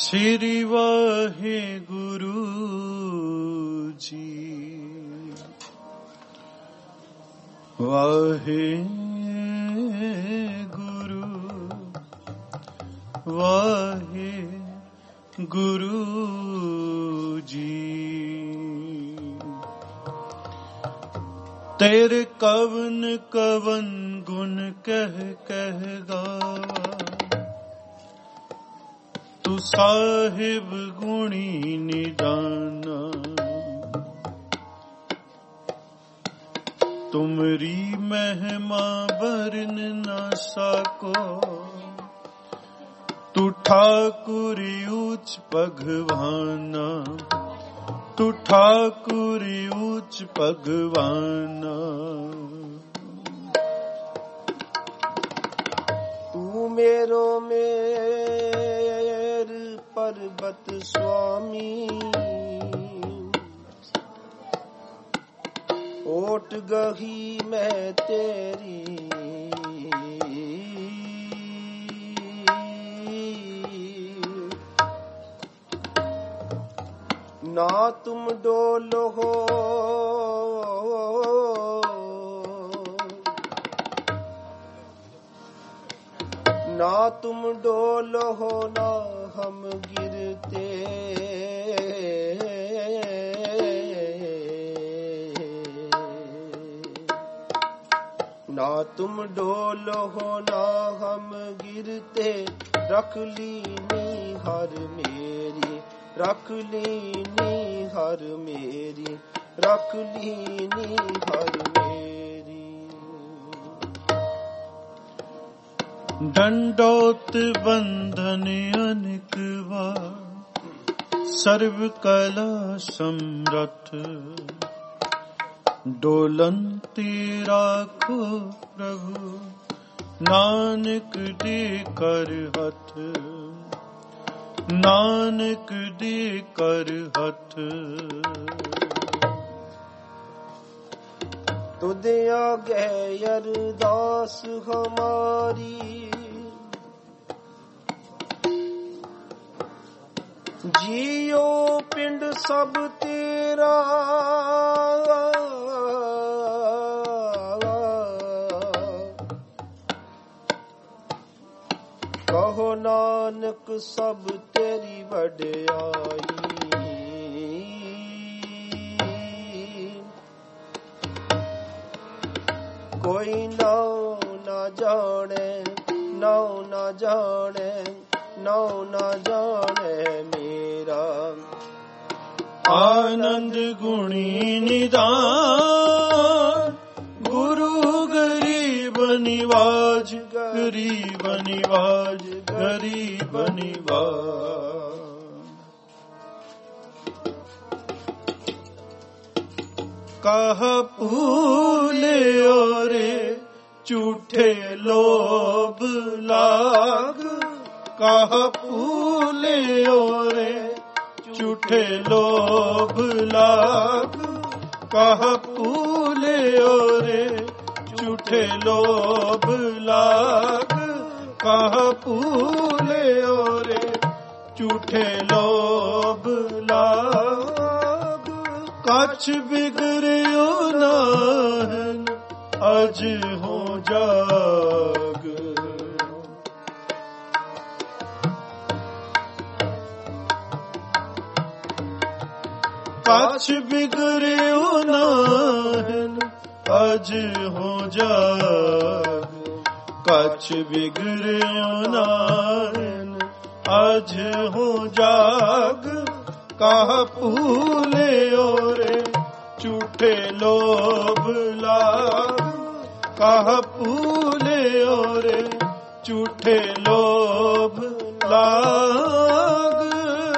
श्री वाहिगुरु जी। वाहिगुरु वाहिगुरु जी। तेरे कवन कवन गुण कह कह गावा, तू साहिब गुणी निदाना। तुमरी महिमा बरन न सको, तू ठाकुर ऊंच भगवाना, तू ठाकुर ऊंच भगवाना। तू मेरो मेर पर्वत स्वामी, ओट गही मैं तेरी। ना तुम डोलो हो ना तुम डोलो हो, ना हम गिरते। ना तुम डोलो हो, ना हम गिरते। रख लीनी हर मेरी, रख लीनी हर मेरी, रख लीनी हर मेरी। दंडोत बंधन अनिकवा, सर्व कला समरथ। डोलंती राखो प्रभु, नानक दे कर हथ, नानक दे कर हथ। तुझ आगे अरदास हमारी, जियो पिंड सब तेरा। कहो नानक सब तेरी वड्याई। कोई नाउ ना जाने, नाउ ना जाने, नाउ ना जाने मेरा। आनंद गुणी निदान, गुरु गरीब निवाज, गरीब निवाज, गरीब निवाज। कहा फूले ओरे झूठे लोभ लाग, कहा फूले ओरे झूठे लोभ लाग। कहा फूले ओरे झूठे लोभ लाग, कहा फूले ओरे झूठे लोभ लाग। कछ बिगड़ियो नाहन अज हो जाग, कछ बिगड़ियो नाहन अज हो जाग। कछ बिगड़ियो नाहन अज हो जाग। कहा फूले ओरे झूठे लोभ लाग, कहा फूले ओरे झूठे लोभ लाग।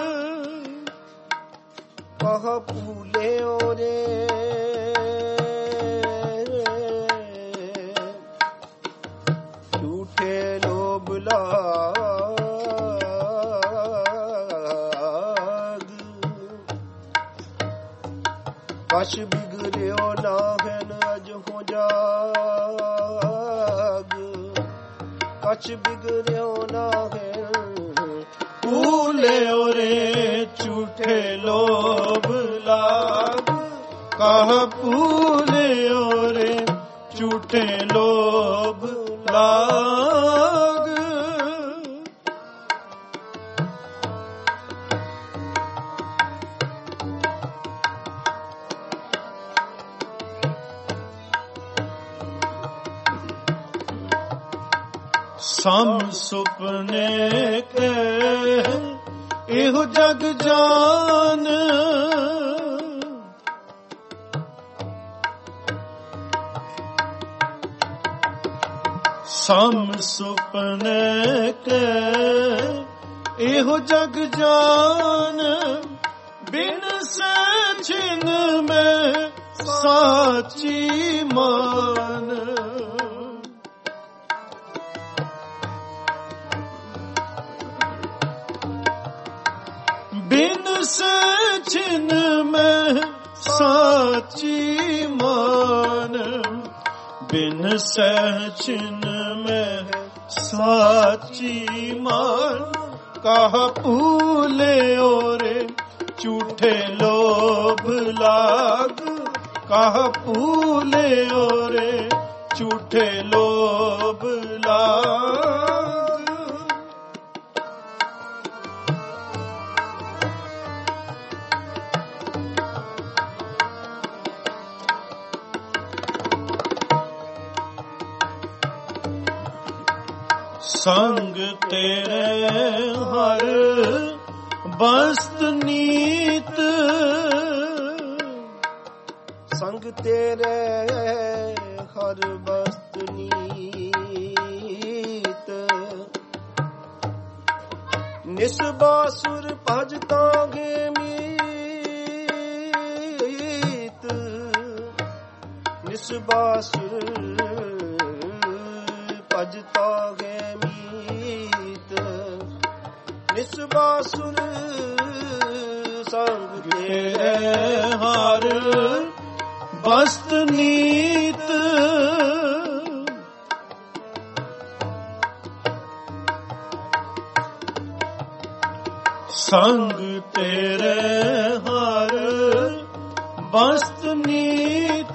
कहा फूले ओरे झूठे लोभ लाग। कछ बिगड़ियो नाहन अज हो जाग। कछ बिगड़ियो नाहन ਭੂਲਿਓ ਰੇ ਝੂਠੇ ਲੋਭ ਲਾਗ, ਕਾਹ ਭੂਲਿਓ ਰੇ ਝੂਠੇ ਲੋਭ ਲਾਗ। ਸਮ ਸੁਪਨੇ ਕੇ ਇਹੋ ਜਗ ਜਾਨ, ਸਮ ਸੁਪਨੇ ਕੇ ਇਹੋ ਜਗ ਜਾਨ, ਬਿਨ ਸਚਿਨ ਮੈਂ ਸਾਚੀ ਮਾਨ। ਬਿਨ ਸਚਿਨ ਮੈਂ ਸਾਚੀ ਮਾਨ, ਬਿਨ ਸਚਿਨ ਮੈਂ ਸਾਚੀ ਮਾਨ। ਕਾਹ ਭੂਲਿਓ ਰੇ ਝੂਠੇ ਲੋਭ ਲਾਗ, ਕਾਹ ਭੂਲਿਓ ਰੇ ਝੂਠੇ ਲੋਭ ਲਾਗ। ਸੰਗ ਤੇਰੇ ਹਰ ਬਸਤ ਨੀਤ, ਸੰਗ ਤੇਰੇ ਹਰ ਬਸਤ ਨੀਤ। ਨਿਸਬਾਸੁਰ ਭਜ ਤਾਂਗੇ ਮੀਤ, ਨਿਸਬਾਸੁਰ ਭਜ ਤਾਂਗੇ ਮੀਤ। ਨਿਸਬਾਸੁਰ ਸੰਗ ਤੇਰੇ ਹਰ ਬਸਤ ਨੀਤ, ਸੰਗ ਤੇਰੇ ਹਰ ਬਸਤ ਨੀਤ।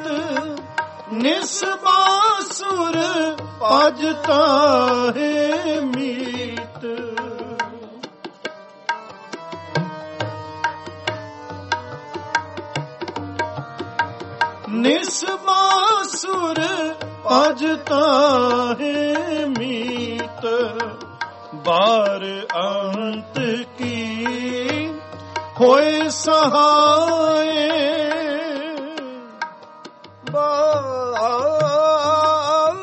ਨਿਸਬਾਸੁਰ ਭਜ ਤਾਹੇ ਮੀਤ, ਨਿਸਬਾਸੁਰ ਭਜ ਤਾਹੇ ਮੀਤ। ਬਾਰ ਅੰਤ ਕੀ ਹੋਏ ਸਹਾਏ, ਬਾਰ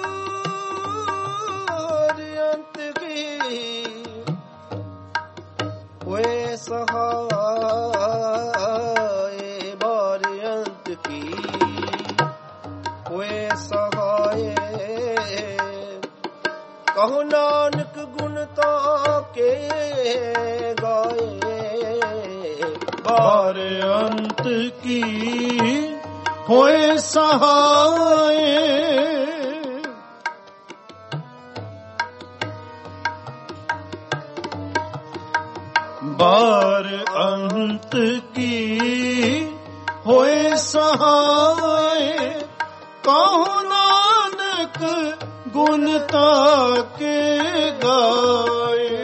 ਅੰਤ ਕੀ ਹੋਏ ਸਹਾਏ, ਬਾਰ ਅੰਤ ਕੀ ਹੋਏ ਸਹਾਏ। ਕਹੋ ਨਾਨਕ ਗੁਣ ਤਾਕੇ ਗਾਏ, ਬਾਰ ਅੰਤ ਕੀ ਹੋਏ ਸਹਾਏ। ਬਾਰ ਅੰਤ ਕੀ ਹੋਏ ਸਹਾਏ। ਕਹੋ ਨਾਨਕ ਗੁਣ ਤਾਕੇ ਗਾਏ,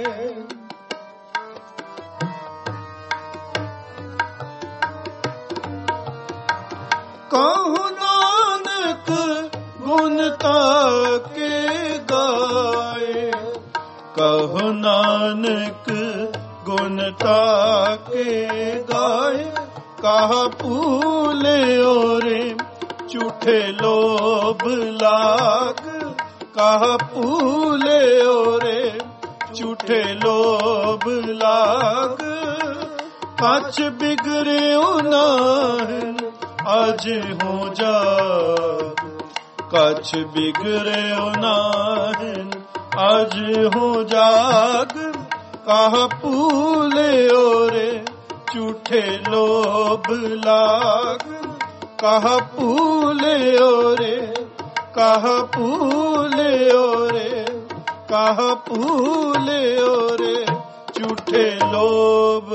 ਕਹੋ ਨਾਨਕ ਗੁਣ ਤਾਕੇ ਗਾਏ। ਕਹੋ ਨਾਨਕ ਗੁਣ ਤਾਕੇ ਗਾਏ। ਕਾਹ ਭੂਲਿਓ ਰੇ ਝੂਠੇ ਲੋਭ ਲਾਗ, ਕਾਹ ਭੂਲਿਓ ਰੇ ਝੂਠੇ ਲੋਭ ਲਾਗ। ਕੱਛ ਬਿਗੜਿਓ ਨਾਹਨ ਅਜ ਹੋ ਜਾਗ, ਕੱਛ ਬਿਗੜਿਓ ਨਾਹਨ ਅਜ ਹੋ ਜਾਗ। ਕਾਹ ਭੂਲਿਓ ਰੇ ਝੂਠੇ ਲੋਭ ਲਾਗ, ਕਾਹ ਭੂਲਿਓ ਰੇ, ਕਾਹ ਭੂਲਿਓ ਰੇ, ਕਾਹ ਭੂਲਿਓ ਰੇ ਝੂਠੇ ਏ ਲੋਭ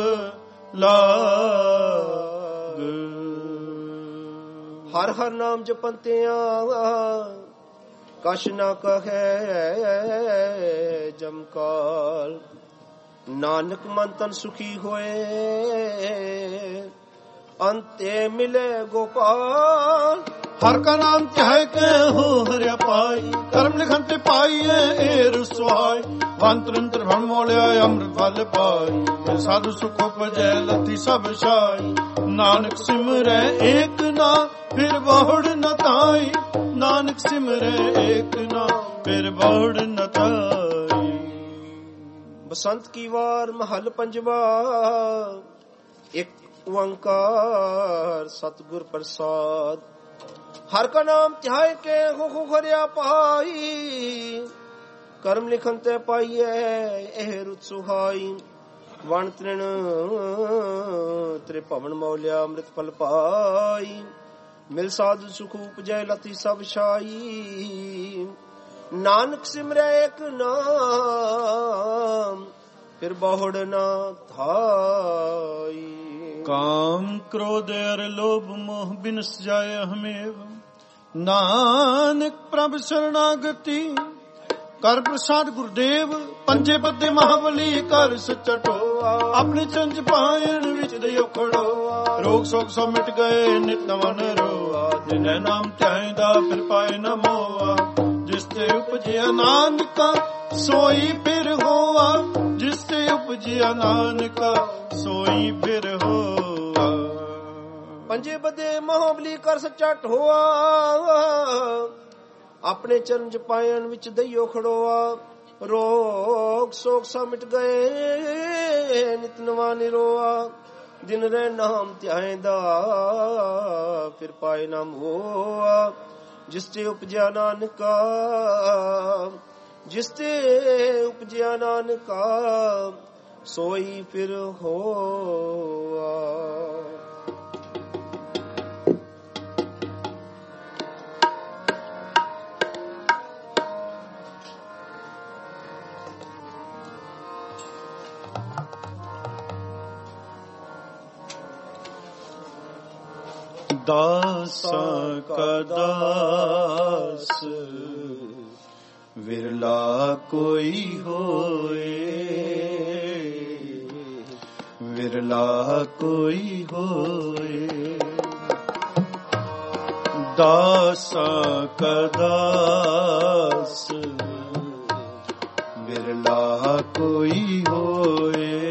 ਲਾਗ। ਹਰ ਹਰ ਨਾਮ ਜਪੰਤਿਆਂ ਕਛ ਨਾ ਕਹੈ ਜਮਕਾਲ। ਨਾਨਕ ਮਨ ਤਨ ਸੁਖੀ ਹੋਏ ਅੰਤੇ ਮਿਲੇ ਗੋਪਾਲ। ਹਰ ਕਾ ਨਾਮ ਚਾਹੇ ਕੇ ਹੋ ਹਰਿਆ ਪਾਈ, ਕਰਮ ਲਿਖਨ ਤੇ ਪਾਈਏ ਏ ਰਸਵਾਈ। ਵੰਤਰੰਤਰ ਭਣ ਮੋਲਿਆ ਅੰਮ੍ਰਿਤ ਫਲ ਪਾਈ, ਸਾਧੂ ਸੁਖ ਉਪਜੈ ਲੱਥੀ ਸਭ ਛਾਈ। ਨਾਨਕ ਸਿਮਰੈ ਏਕ ਨਾਮ ਫਿਰ ਬਹੁੜ ਨ ਤਾਈ, ਨਾਨਕ ਸਿਮਰੈ ਏਕ ਨਾਮ ਫਿਰ ਬਹੁੜ ਨ ਤਾਈ। ਬਸੰਤ ਕੀ ਵਾਰ ਮਹਲ ਪੰਜਵਾ, ਇੱਕ ਓੰਕਾਰ ਸਤਿਗੁਰ ਪ੍ਰਸਾਦ। ਹਰ ਕਾ ਨਾਮ ਧਿਆਏ ਕੇ ਹੋ ਹਰਿਆ ਪਾਈ, ਕਰਮ ਲਿਖਨ ਤੇ ਪਾਈਏ ਇਹ ਰੁਤ ਸੁਹਾਈ। ਵਣ ਤ੍ਰਿਣ ਤ੍ਰਿਭਵਨ ਮੌਲਿਆ ਅੰਮ੍ਰਿਤ ਫਲ ਪਾਈ, ਮਿਲ ਸਾਧੂ ਸੁਖ ਉਪਜੈ ਲਤੀ ਸਭ ਛਾਈ। ਨਾਨਕ ਸਿਮਰੈ ਏਕ ਨਾਮ ਫਿਰ ਬਹੁੜ ਨਾ ਥਾਈ। ਕਾਮ ਕ੍ਰੋਧ ਅਰ ਲੋਭ ਮੋਹ ਬਿਨਸ ਜਾਏ ਹਮੇਵ, ਨਾਨਕ ਪ੍ਰਭ ਸ਼ਰਨਾਗਤੀ ਕਰ ਪ੍ਰਸਾਦ ਗੁਰਦੇਵ। ਪੰਜੇ ਬੱਦੇ ਮਹਾਬਲੀ ਕਰ ਸੱਚਾ ਟੋਆ, ਆਪਣੇ ਚੰਜ ਪਾਇਣ ਵਿੱਚ ਦਿਓ ਖੜੋਆ। ਰੋਗ ਸੋਗ ਸਭ ਮਿਟ ਗਏ ਨਿਤ ਨਵਨ ਰੋਆ, ਜਿਨੈ ਨਾਮ ਧਿਆਇਂਦਾ ਫਿਰ ਪਾਏ ਨ ਮੋਆ। ਜਿਸ ਤੇ ਉਪਜਿਆ ਨਾਨਕਾ ਸੋਈ ਫਿਰ ਹੋਆ, ਜਿਸ ਤੇ ਉਪਜਿਆ ਨਾਨਕਾ ਸੋਈ ਫਿਰ ਹੋਆ। ਪੰਜੇ ਬੱਦੇ ਮਹਾਬਲੀ ਕਰ ਸੱਚਾ ਟੋਆ, ਆਪਣੇ ਚਰਨ ਚ ਪਾਇਣ ਵਿੱਚ ਦਈਓ ਖੜੋਆ। ਰੋਗ ਸੋਗ ਸਭ ਮਿਟ ਗਏ ਨਿਤ ਨਵਾ ਨਿਰੋਆ, ਜਿਨ ਰੇ ਨਾਮ ਧਿਆਇਂਦਾ ਫਿਰ ਪਾਏ ਨਾ ਮੋਆ। ਜਿਸ ਤੇ ਉਪਜਿਆ ਨਾਨਕਾ, ਜਿਸ ਤੇ ਉਪਜਿਆ ਨਾਨਕਾ ਸੋਈ ਫਿਰ ਹੋਆ। ਦਾਸਾਂ ਕਾ ਦਾਸ ਵਿਰਲਾ ਕੋਈ ਹੋਏ, ਵਿਰਲਾ ਕੋਈ ਹੋਏ। ਦਾਸਾਂ ਕਾ ਦਾਸ ਵਿਰਲਾ ਕੋਈ ਹੋਏ,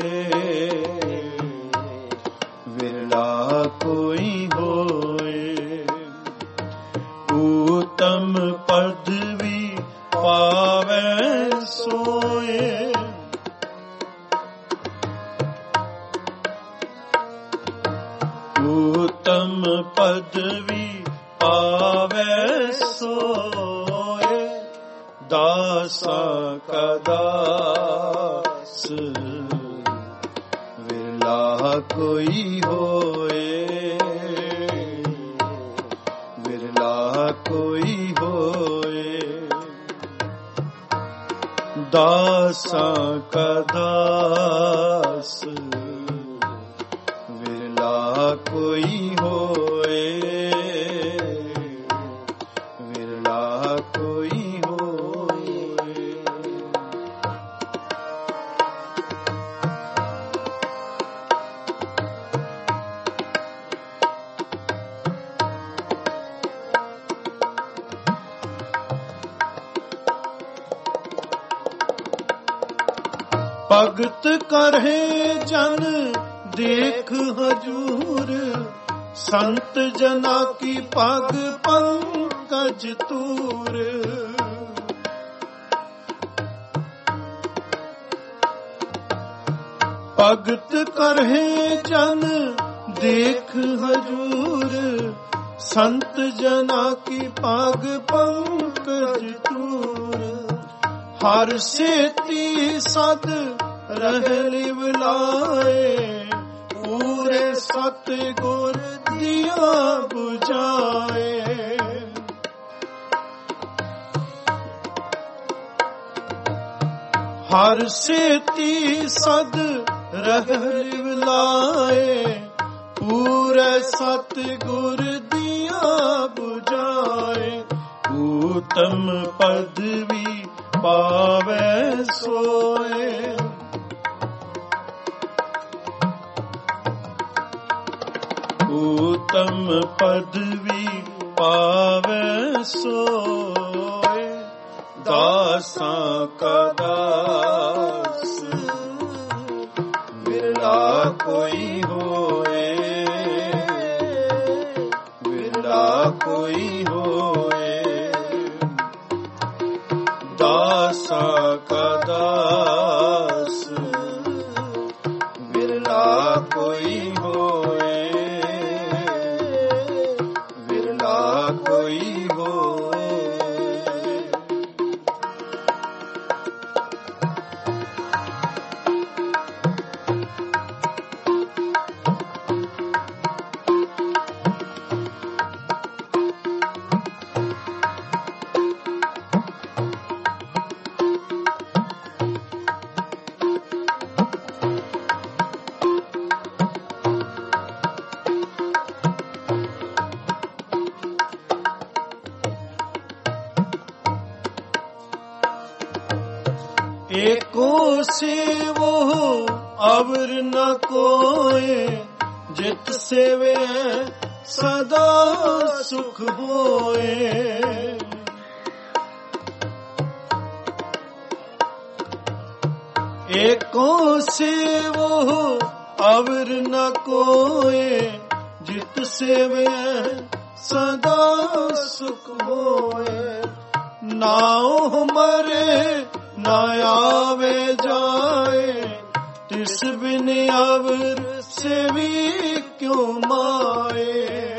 ਵਿਰਲਾ ਕੋਈ ਹੋਏ। ਊਤਮ ਪਦਵੀ ਪਾਵੈ ਸੋਏ, ਊਤਮ ਪਦਵੀ ਪਾਵੈ ਸੋਏ। ਦਾਸਾਂ ਕਾ ਦਾਸ ਵਿਰਲਾ ਕੋਈ ਹੋਏ, ਵਿਰਲਾ ਕੋਈ ਹੋਏ। ਦਾਸਾਂ ਕਾ ਦਾਸ ਵਿਰਲਾ ਕੋਈ ਹੋਏ, ਵਿਰਲਾ ਕੋਈ ਹੋਏ। ਭਗਤ ਕਰਹਿ ਜਨ ਦੇਖ ਹਜੂਰ, ਸੰਤ ਜਨਾ ਕੀ ਪਗ ਪੰਕਜ ਤੂਰ। ਭਗਤ ਕਰਹਿ ਜਨ ਦੇਖ ਹਜੂਰ, ਸੰਤ ਜਨਾ ਕੀ ਪਗ ਪੰਕਜ ਤੂਰ। ਹਰ ਸੇਤੀ ਸਦ ਰਹਿ ਲਿਵਲਾਏ, ਪੂਰੇ ਸਤ ਗੁਰ ਦੀਆ ਬੁਝਾਏ। ਹਰ ਸੇਤੀ ਸਦ ਰਹਿ ਲਾਏ ਪੂਰੇ ਸਤ ਗੁਰ ਦੀਆਂ 부ਝਾਏ ਊਤਮ ਪਦਵੀ ਪਾਵੇ ਸੋਏ ਊਤਮ ਪਦਵੀ ਪਾਵੇ ਸੋਏ ਦਾਸਾਂ ਕਾ ਦਾਸ ਵਿਰਲਾ ਕੋਈ ਹੋਏ ਵਿਰਲਾ ਕੋਈ ਹੋਏ ਦਾਸਾਂ ਕਾ ਦਾਸ ਵਿਰਲਾ ਕੋਈ ਹੋਏ ਵਿਰਲਾ ਕੋਈ ਹੋਏ एको सेवो अवर न कोय जित सेवे सदा सुख होए एको सेवो अवर न कोय जित सेवे सदा सुख होए नाओ मरे ना आवे जाए तिस बिन अवर सेवी क्यों माए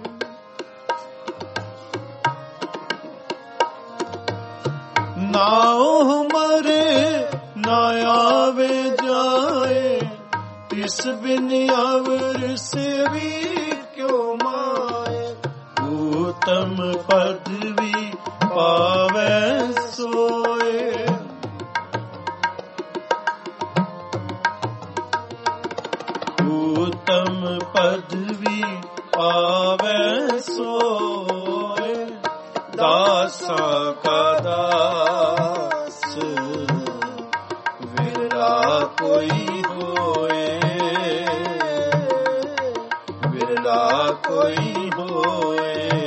नाओ मरे ना आवे जाए तिस बिन अवर सेवी क्यों माए ऊतम पदवी पावे सोए ऊतम पदवी पावे सोए दासा का दास विरला कोई होए विरला कोई होए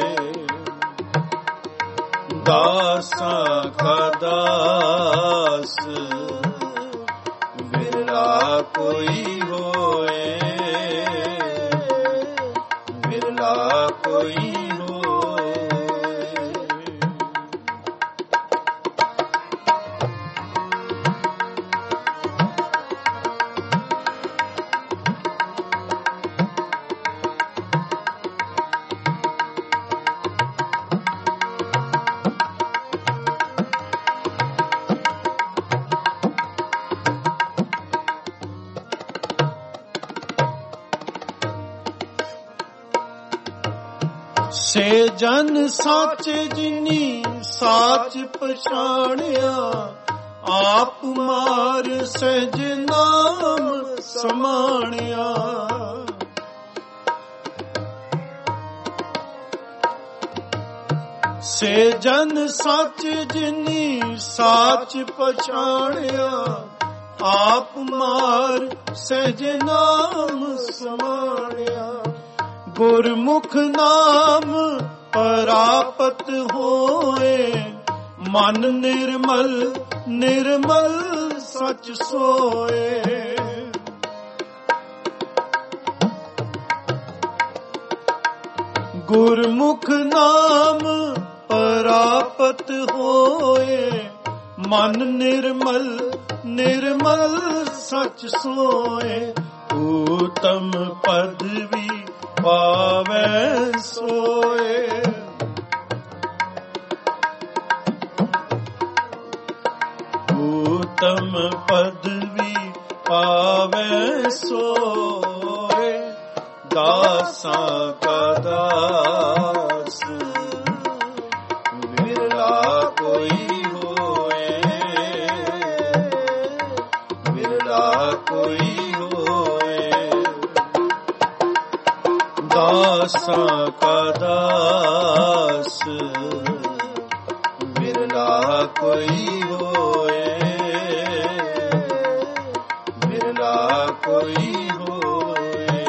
दासा का दास विरला कोई होए विरला कोई होए से जन साच जिनी साच पछाणिया आप मार सहज नाम समाणिया से जन साच जिनी साच पछाणिया आप मार सहज नाम समाणिया गुरमुख नाम परापत होए मन निर्मल निर्मल सच सोए गुरमुख नाम परापत होए मन निर्मल निर्मल सच सोए ऊतम पदवी पावे सोए ऊतम पदवी पावे सोए दासा का दास विरला कोई होए विरला कोई हो दासां का दास बिरला कोई होए, बिरला कोई होए।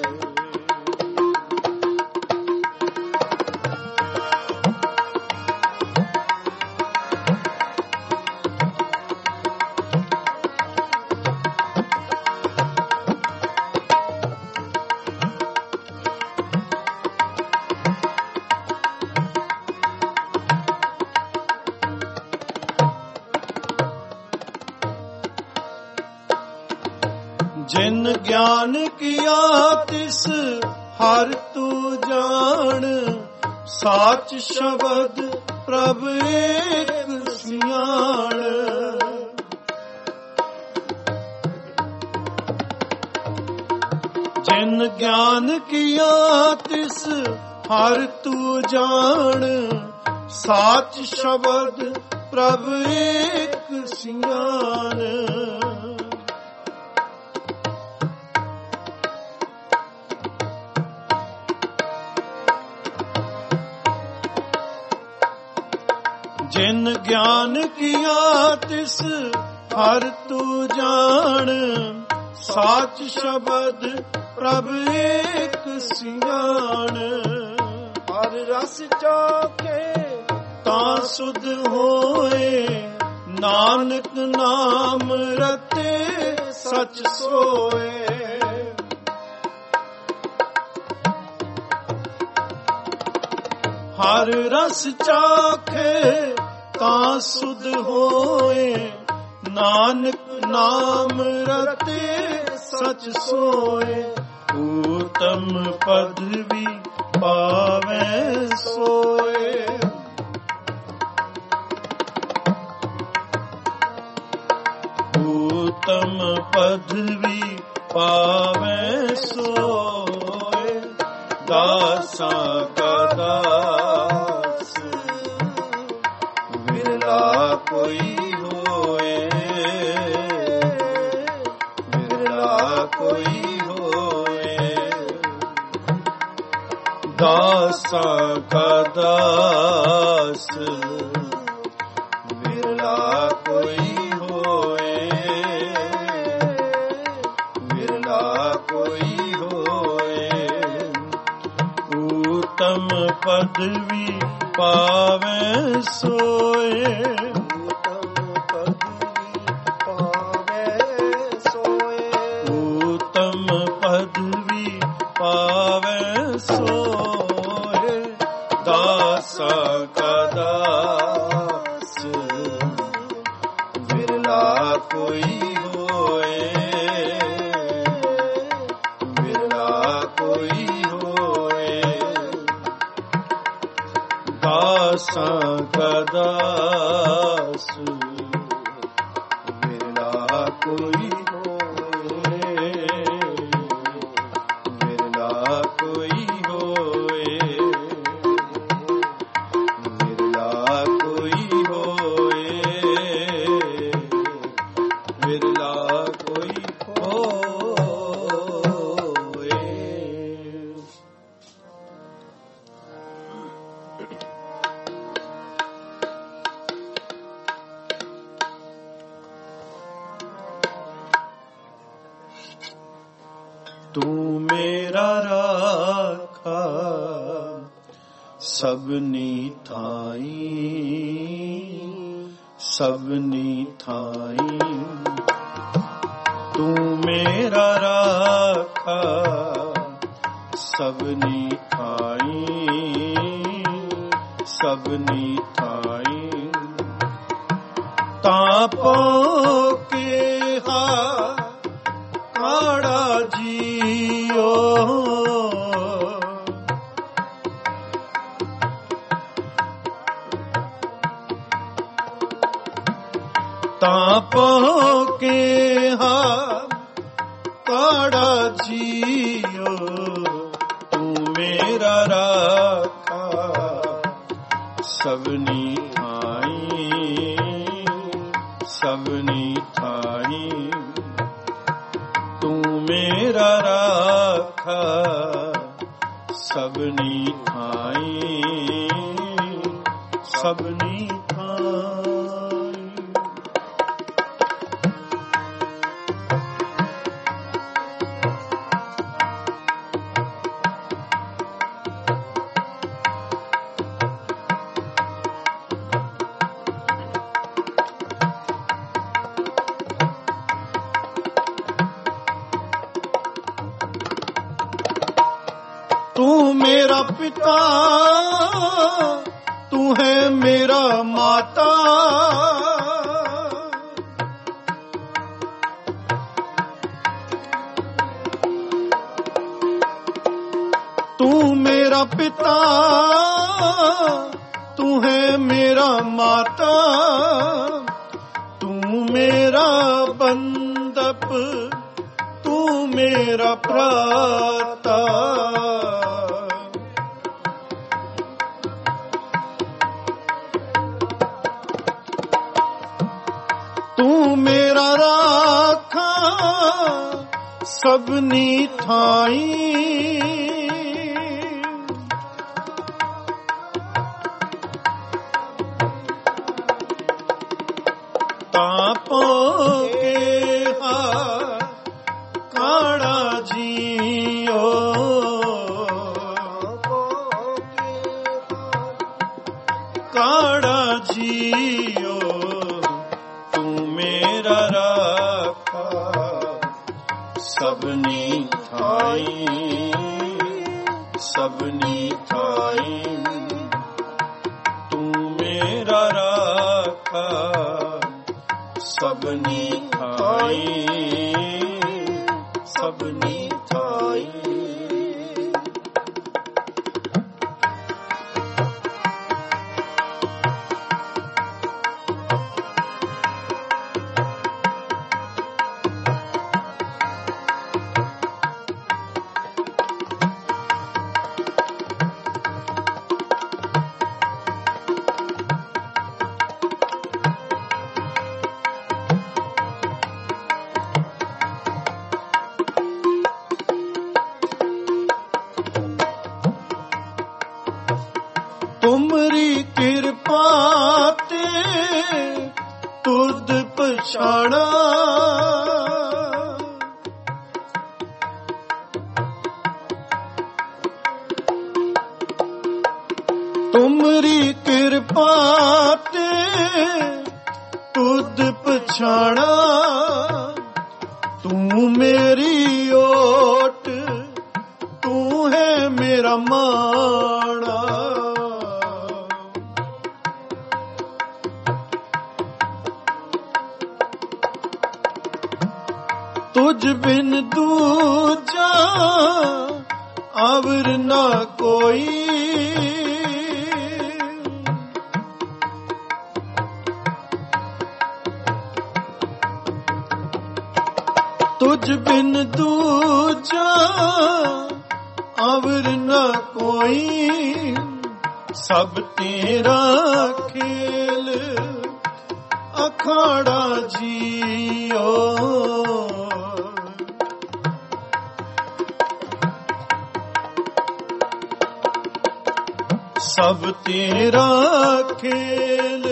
जिन ज्ञान किया तिस हर तू जान, साच शब्द प्रभ एक सियाण। जिन ज्ञान किया तिस हर तू जान, साच शब्द प्रभ एक सियाण। जिन ज्ञान किया तिस हर तू जान, साच शब्द प्रभ एक सियाण। हर रस चाखे तां सुध होए, नानक नाम रते सच सोए। हर रस चाखे तां सुध होए, नानक नाम रते सच सोए। उत्तम पदवी पावे सोए, उत्तम पदवी पावे सोए। दासां का दास बिरला कोई होए, बिरला कोई होए। दासां का दास बिरला कोई होए, बिरला कोई होए। उत्तम पदवी पावे सोए, उत्तम पदवी पावे सोए। उत्तम पदवी पावे सोए। दासां का दास बिरला कोई होए, बिरला कोई होए। दासां का दास बिरला कोई होए, बिरला कोई होए, बिरला कोई होए, बिरला कोई होए। तू मेरा राखा सबनी थाई, सबनी थाई। तू मेरा राखा सबनी थाई, सबनी थाई। तापो के हा काड़ा जियो, तापो के हा काड़ा जियो। तू मेरा राखा सबनी थाई, सबनी थाई। तू मेरा राखा ਸਭਨੀ ਥਾਈ ਸਭਨੀ ਥਾਈ। ਤੂੰ ਮੇਰਾ ਪਿਤਾ, ਤੂੰ ਹੈ ਮੇਰਾ ਮਾਤਾ, ਤੂੰ ਮੇਰਾ ਪਿਤਾ, ਤੂੰ ਹੈ ਮੇਰਾ ਮਾਤਾ, ਤੂੰ ਮੇਰਾ ਬੰਦਪ, ਤੂੰ ਮੇਰਾ ਭਰਾਤਾ। ਤੂੰ ਮੇਰਾ ਰਾਖਾ ਸਭਨੀ ਥਾਈ, ਤਾਂ ਪੋਕੇ ਕਾੜਾ ਜੀਓ, ਕਾੜਾ ਜੀਓ, ਤੂੰ ਮੇਰਾ ਰਾਖਾ ਸਭਨੀ ਥਾਈ ਸਭਨੀ ਥਾਈ, ਤੂੰ ਮੇਰਾ ਰਾਖਾ ਸਭਨੀ ਥਾਈ ਸਭਨੀ ਥਾਈ। ਤੁਮਰੀ ਕਿਰਪਾ ਤੇ ਤੁਧ ਪਛਾਣਾ, ਤੁਮਰੀ ਕਿਰਪਾ ਤੇ ਤੁਧ ਪਛਾਣਾ, ਤੂੰ ਮੇਰੀ ਓਟ, ਤੂੰ ਹੈ ਮੇਰਾ ਮਾਣਾ। ਤੁਝ ਬਿਨ ਦੂਜਾ ਅਵਰ ਨਾ ਕੋਈ, ਤੁਝ ਬਿਨ ਦੂਜਾ ਅਵਰ ਨਾ ਕੋਈ, ਸਭ ਤੇਰਾ ਖੇਲ ਅਖਾੜਾ ਜੀਓ, ਸਭ ਤੇਰਾ ਖੇਲ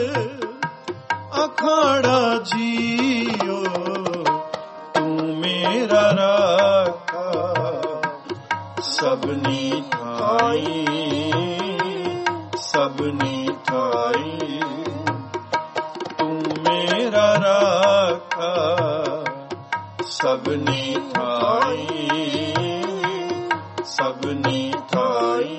ਅਖਾੜਾ ਜੀਓ, ਤੂੰ ਮੇਰਾ ਰਾਖਾ ਸਭਨੀ ਥਾਈ ਸਭਨੀ ਥਾਈ, ਤੂੰ ਮੇਰਾ ਰਾਖਾ ਸਭਨੀ ਥਾਈ ਸਭਨੀ ਥਾਈ।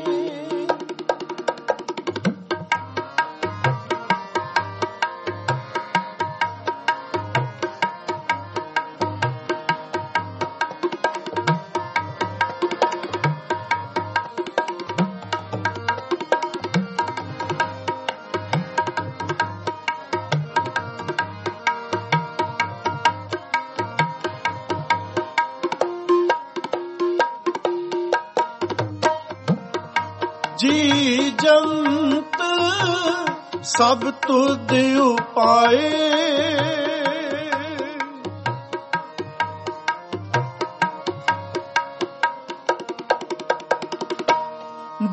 ਜੀ ਜੰਤ ਸਭ ਤੁਧ ਉਪਾਏ,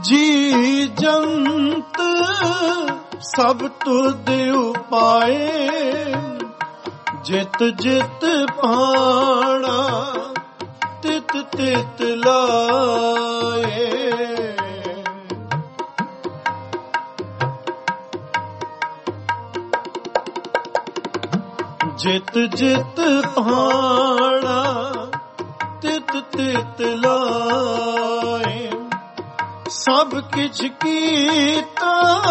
ਜੀ ਜੰਤ ਸਭ ਤੁਧ ਉਪਾਏ, ਜਿਤ ਜਿਤ ਪਾਣਾ ਤਿਤ ਤਿਤ ਲਾਏ। ਜਿਤ ਜਿਤ ਪਾਣਾ ਤਿਤ ਤਿਤ ਲਾਏ। ਸਭ ਕਿਛ ਕੀਤਾ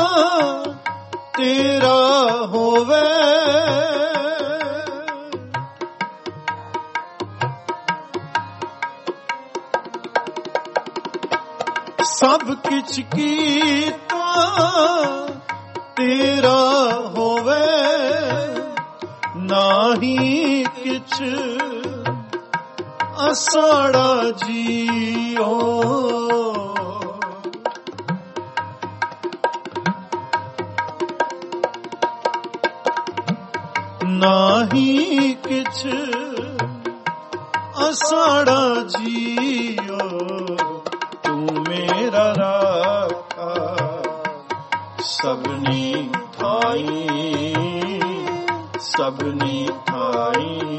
ਤੇਰਾ ਹੋਵੇ, ਸਭ ਕਿਛ ਕੀਤਾ ਤੇਰਾ ਹੋਵੇ। ਨਾਹੀ ਕਿਛ ਅਸਾੜਾ ਜੀਓ, ਨਾਹੀ ਕਿਛ ਅਸਾੜਾ ਜੀਓ। ਤੂੰ ਮੇਰਾ ਰਾਖਾ ਸਭਨੀ ਥਾਈ, ਸਭਨੀ ਥਾਈ।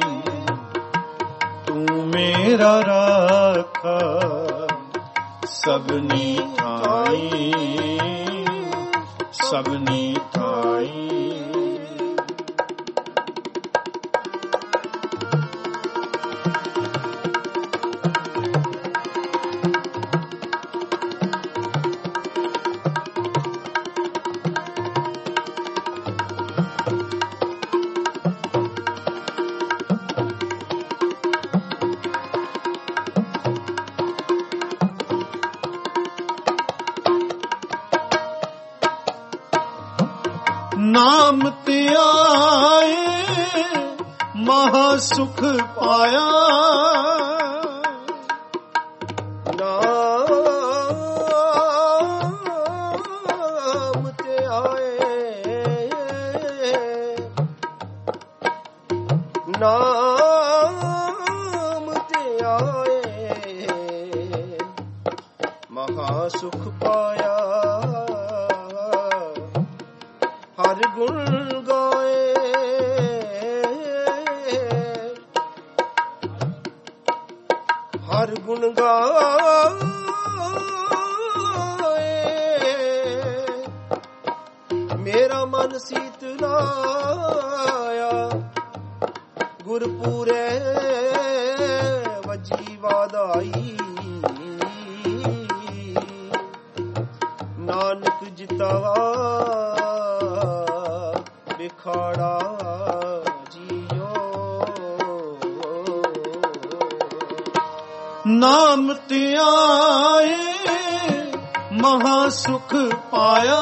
ਤੂੰ ਮੇਰਾ ਰਾਖਾ ਸਭਨੀ ਥਾਈ, ਸਭਨੀ ਥਾਈ। ਨਾਮ ਧਿਆਏ ਮਹਾ ਸੁਖ ਪਾਇਆ, ਨਾਮ ਧਿਆਏ, ਨਾਮ ਧਿਆਏ ਮਹਾ ਸੁਖ ਪਾਇਆ। ਹਰ ਗੁਣ ਗਾਏ, ਹਰ ਗੁਣ ਗਾਏ। ਮੇਰਾ ਮਨ ਸੀਤਲਾਇਆ, ਗੁਰਪੂਰੇ ਵਜੀ ਵਾਧਾਈ। ਨਾਨਕ ਜਿਤਾਵਾ ਬਿਖਾੜਾ ਜੀਓ। ਨਾਮ ਧਿਆਏ ਮਹਾ ਸੁਖ ਪਾਇਆ,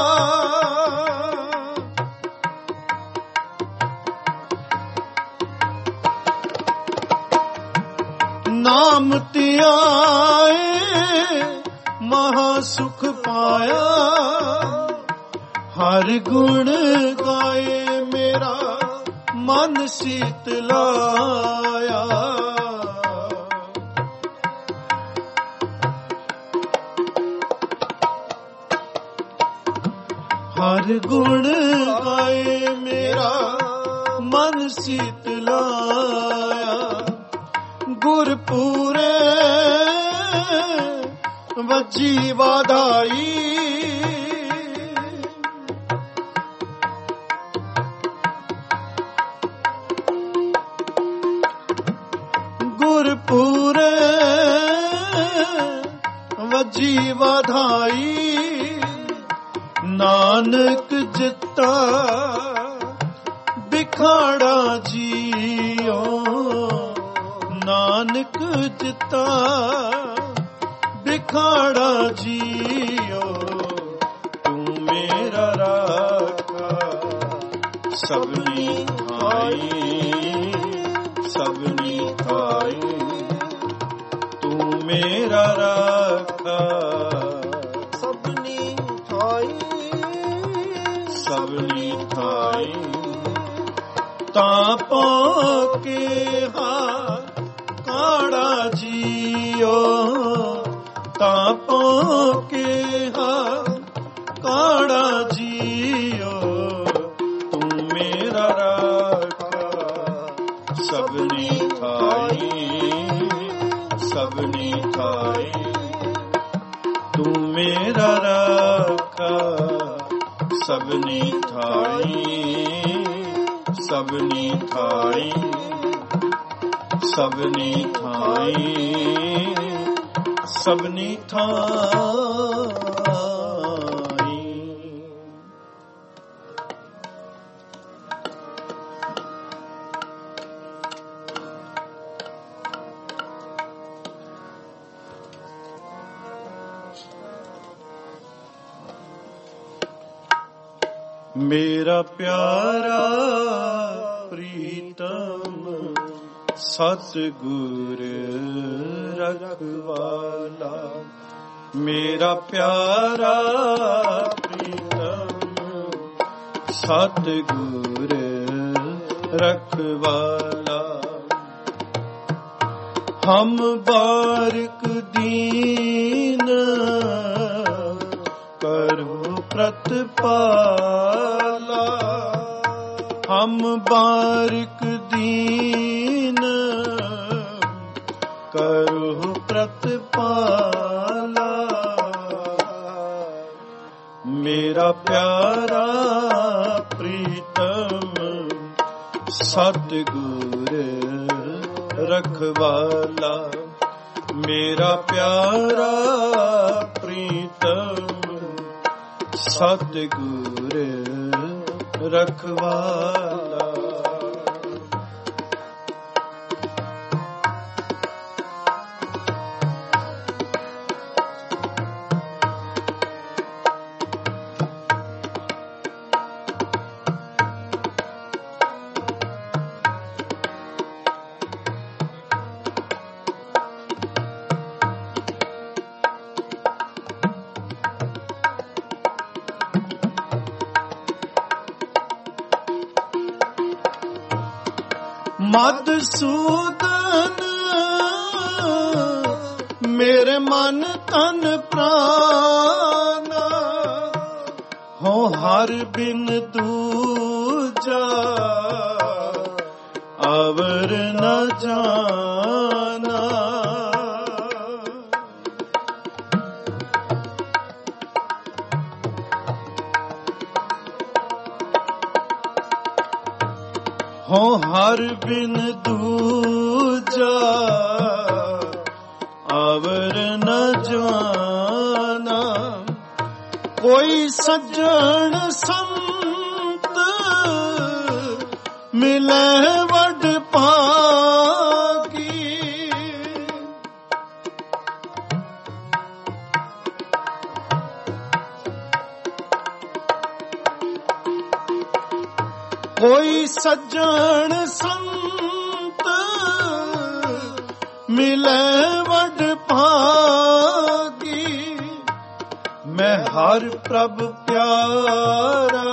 ਨਾਮ ਧਿਆਏ ਮਹਾ ਸੁਖ ਪਾਇਆ। ਹਰ ਗੁਣ ਗਾਏ ਮੇਰਾ ਮਨ ਸੀਤਲਾਇਆ। ਹਰ ਗੁਣ ਗਾਏ ਮੇਰਾ ਮਨ ਸੀਤਲਾਇਆ। ਗੁਰਪੂਰੇ ਵਜੀ ਵਾਧਾਈ। ਗੁਰਪੂਰੇ ਵਜੀ ਵਾਧਾਈ। ਨਾਨਕ ਜਿੱਤਾ ਬਿਖਾੜਾ ਜੀਓ। ਨਾਨਕ ਜਿੱਤਾ ਬਿਖਾੜਾ ਜੀਓ। ਤੂੰ ਮੇਰਾ ਰਾਖਾ ਸਭਨੀ ਥਾਈ, ਸਭਨੀ ਥਾਈ। ਤੂੰ ਮੇਰਾ ਰਾਖਾ ਸਭਨੀ ਥਾਈ, ਸਭਨੀ ਥਾਈ। ਤਾਂ ਪੋਕੇ ਕਾੜਾ ਜੀਓ। ਤਾਂ ਪੋਕੇ ਕਾੜਾ ਜੀਓ ਤੂੰ ਮੇਰਾ ਰਾਖਾ ਸਭਨੀ ਥਾਈ ਸਭਨੀ ਥਾਈ ਤੂੰ ਮੇਰਾ ਰਾਖਾ ਸਭਨੀ ਥਾਈ ਸਭਨੀ ਥਾਈ ਸਭਨੀ ਥਾਈ ਸਭਨੀ ਥਾਈ। ਮੇਰਾ ਪਿਆਰਾ ਪ੍ਰੀਤਮ ਸਤਿਗੁਰ ਰਖਵਾਲਾ ਮੇਰਾ ਪਿਆਰਾ ਪ੍ਰੀਤਮ ਸਤਿਗੁਰ ਰਖਵਾਲਾ ਹਮ ਬਾਰਿਕ ਦੀਨ ਕਰੋ ਪ੍ਰਤਪਾਲਾ ਹਮ ਬਾਰਿਕ ਦੀਨ ਕਰੋ ਪ੍ਰਤਪਾਲਾ ਮੇਰਾ ਪਿਆਰਾ ਪ੍ਰੀਤਮ ਸਤਿਗੁਰ ਰਖਵਾਲਾ ਮੇਰਾ ਪਿਆਰਾ ਪ੍ਰੀਤਮ ਸਤਿਗੁਰ ਰਖਵਾਲਾ ਮਧੂਸੂਦਨ ਮੇਰੇ ਮਨ ਤਨ ਪ੍ਰਾਨ ਹੋ ਹਰ ਬਿਨ ਦੂਜਾ ਅਵਰ ਨ ਜਾਨਾ ਹੋ ਹਰ ਬਿਨ ਦੂਜਾ ਅਵਰ ਨ ਜਾਨਾ ਕੋਈ ਸੱਜਣ ਸੰਤ ਮਿਲੇ ਵਡ ਭਾਗੀ ਕੋਈ ਸੱਜਣ ਸੰਤ ਮਿਲੇ ਵਡ ਭਾਗੀ ਮੈਂ ਹਰ ਪ੍ਰਭ ਪਿਆਰਾ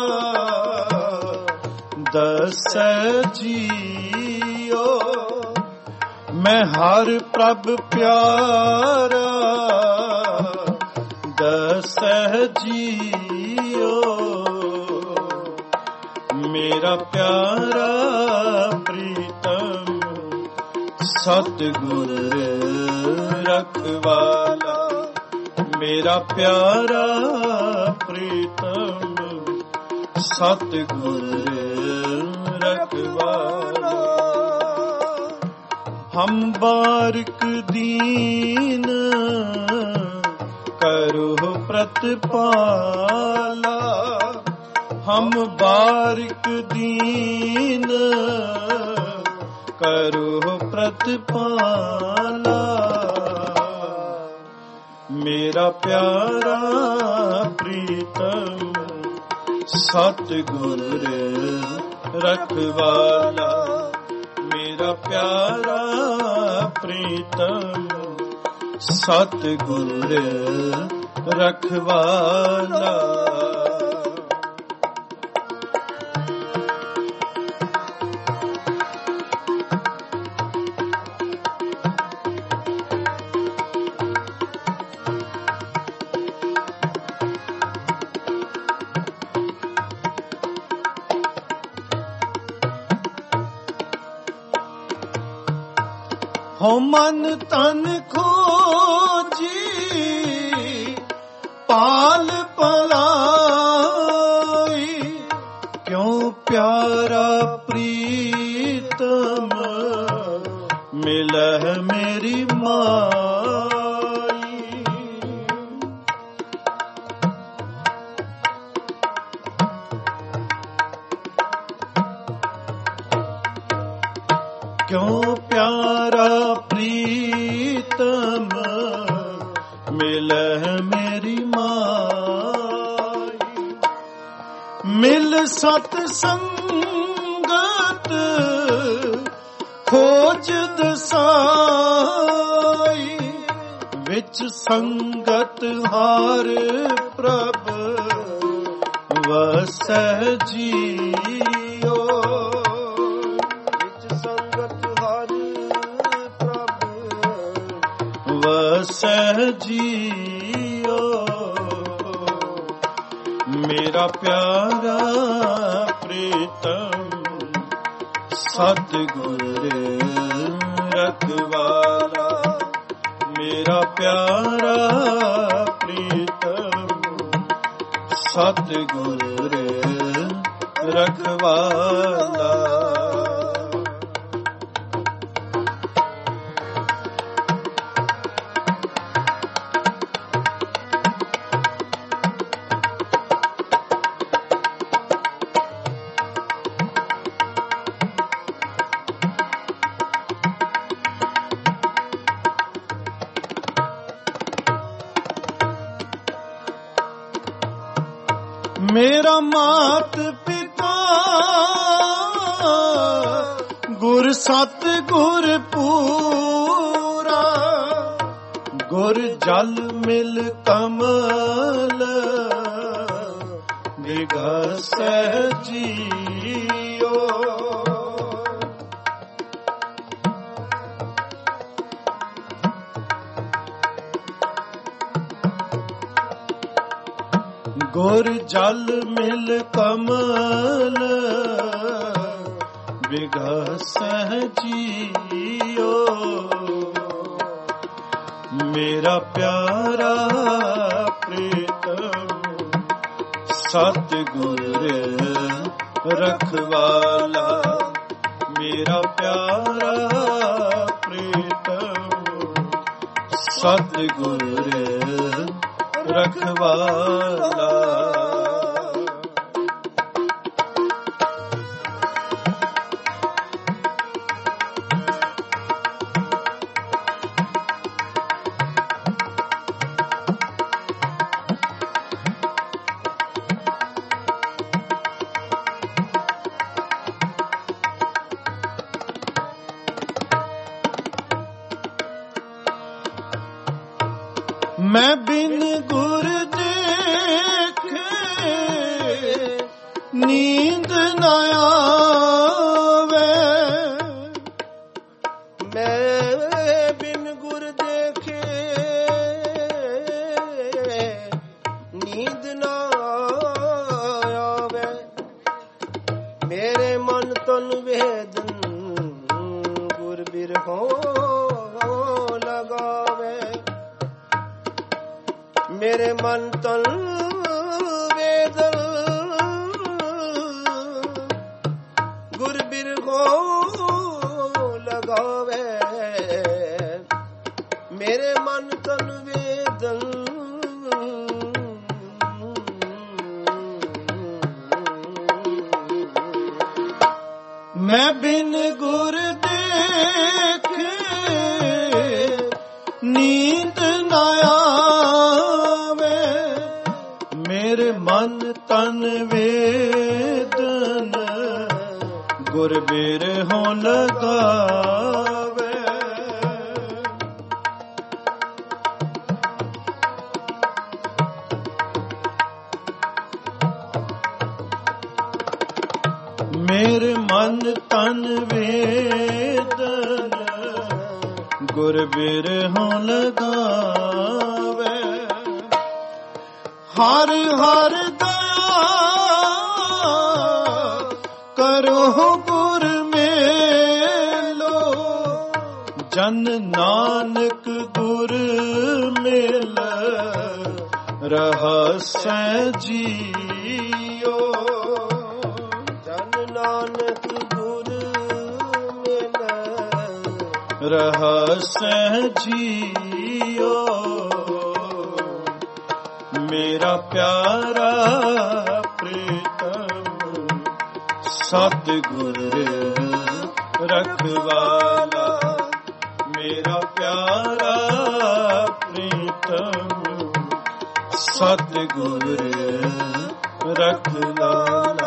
ਦਸੈ ਜੀਓ ਮੈਂ ਹਰ ਪ੍ਰਭ ਪਿਆਰਾ ਦਸੈ ਜੀਓ ਮੇਰਾ ਪਿਆਰਾ ਪ੍ਰੀਤਮ ਸਤਿਗੁਰ ਰਖਵਾਲਾ ਮੇਰਾ ਪਿਆਰਾ ਪ੍ਰੀਤਮ ਸਤਿਗੁਰ ਰਖਵਾਲਾ ਹਮ ਬਾਰਿਕ ਦੀਨ ਕਰੋ ਪ੍ਰਤਪਾਲਾ ਹਮ ਬਾਰਿਕ ਦੀਨ ਕਰੋ ਪ੍ਰਤਪਾਲਾ ਮੇਰਾ ਪਿਆਰਾ ਪ੍ਰੀਤਮ ਸਤਿਗੁਰ ਰਖਵਾਲਾ ਮੇਰਾ ਪਿਆਰਾ ਪ੍ਰੀਤਮ ਸਤਿਗੁਰ ਰਖਵਾਲਾ ਹਉ ਮਨ ਤਨ ਖੋਜੀ ਪਾਲ ਪਲਾਈ, ਕਿਉ ਪਿਆਰਾ ਪ੍ਰੀਤਮ ਮਿਲਹਿ ਮੇਰੀ ਮਾਈ। ਕਿਉ ਪਿਆਰਾ ਪ੍ਰੀਤਮ ਮਿਲਹਿ ਮੇਰੀ ਮਾਈ। ਮਿਲ ਸਤ ਸੰਗਤ ਖੋਜ ਦਸਾਈ, ਵਿੱਚ ਸੰਗਤ ਹਰ ਪ੍ਰਭ ਵਸੈ ਜੀਓ। ਵਿੱਚ ਸੰਗਤ ਹਰ ਪ੍ਰਭ ਵਸੈ ਜੀਓ। ਮੇਰਾ ਪਿਆਰਾ ਪ੍ਰੀਤਮ ਸਤਿਗੁਰ ਰਖਵਾਲਾ, ਮੇਰਾ ਪਿਆਰਾ ਪ੍ਰੀਤਮ ਸਤਿਗੁਰ ਰਖਵਾਲਾ। ਮੇਰਾ ਮਾਤ ਪਿਤਾ ਗੁਰ ਸਤ ਗੁਰ ਪੂਰਾ, ਗੁਰ ਜਲ ਮਿਲ ਕਮਲ ਵਿਗਸੈ ਜੀਓ। ਗੁਰ ਜਲ ਮਿਲ ਕਮਲ ਵਿਗਸੈ ਜੀਓ। ਮੇਰਾ ਪਿਆਰਾ ਪ੍ਰੀਤਮ ਸਤਿਗੁਰ ਰਖਵਾਲਾ, ਮੇਰਾ ਪਿਆਰਾ ਪ੍ਰੀਤਮ ਸਤਿਗੁਰ ਰਖਵਾਲਾ। ਮੈਂ ਬਿਨ ਗੁਰ ਦੇਖੇ ਨੀਂਦ ਨਾ ਆਵੇ, ਮੈਂ ਬਿਨ ਗੁਰ ਦੇਖੇ ਨੀਂਦ ਨਾ ਆਵੇ। ਮੇਰੇ ਮਨ ਤਨ ਵੇਦਨ ਗੁਰ ਬਿਰਹੋ ਲਗਾਵੇ। ਮੇਰੇ ਮਨ ਤਨ ਵੇਦਨ ਗੁਰ ਬਿਰਹੋ ਲਗਾਵੇ। ਮੇਰੇ ਮਨ ਤਨ ਵੇਦਨ ਮੈਂ ਬਿਨ ਗੁਰ ਦੇਖੇ ਨੀਂਦ ਨਾ ਆਵੇ। ਮੇਰੇ ਮਨ ਤਨ ਵੇਦਨ ਗੁਰ ਬਿਰਹੋ ਲਗਾਵੇ। ਮੇਰੇ ਮਨ ਤਨ ਵੇਦਨ ਗੁਰ ਬਿਰਹੋ ਲਗਾਵੇ। ਹਰ ਹਰ ਦਇਆ ਕਰੋ ਗੁਰ ਮੇਲੋ, ਜਨ ਨਾਨਕ ਗੁਰ ਮਿਲ ਰਹਸੈ ਜੀਓ। ਜਨ ਨਾਨਕ ਗੁਰ ਮਿਲ ਰਹਸੈ ਜੀਓ। ਮੇਰਾ ਪਿਆਰਾ ਪ੍ਰੀਤਮ ਸਤਿਗੁਰ ਰਖਵਾਲਾ। ਮੇਰਾ ਪਿਆਰਾ ਪ੍ਰੀਤਮ ਸਤਿਗੁਰ ਰਖਵਾਲਾ।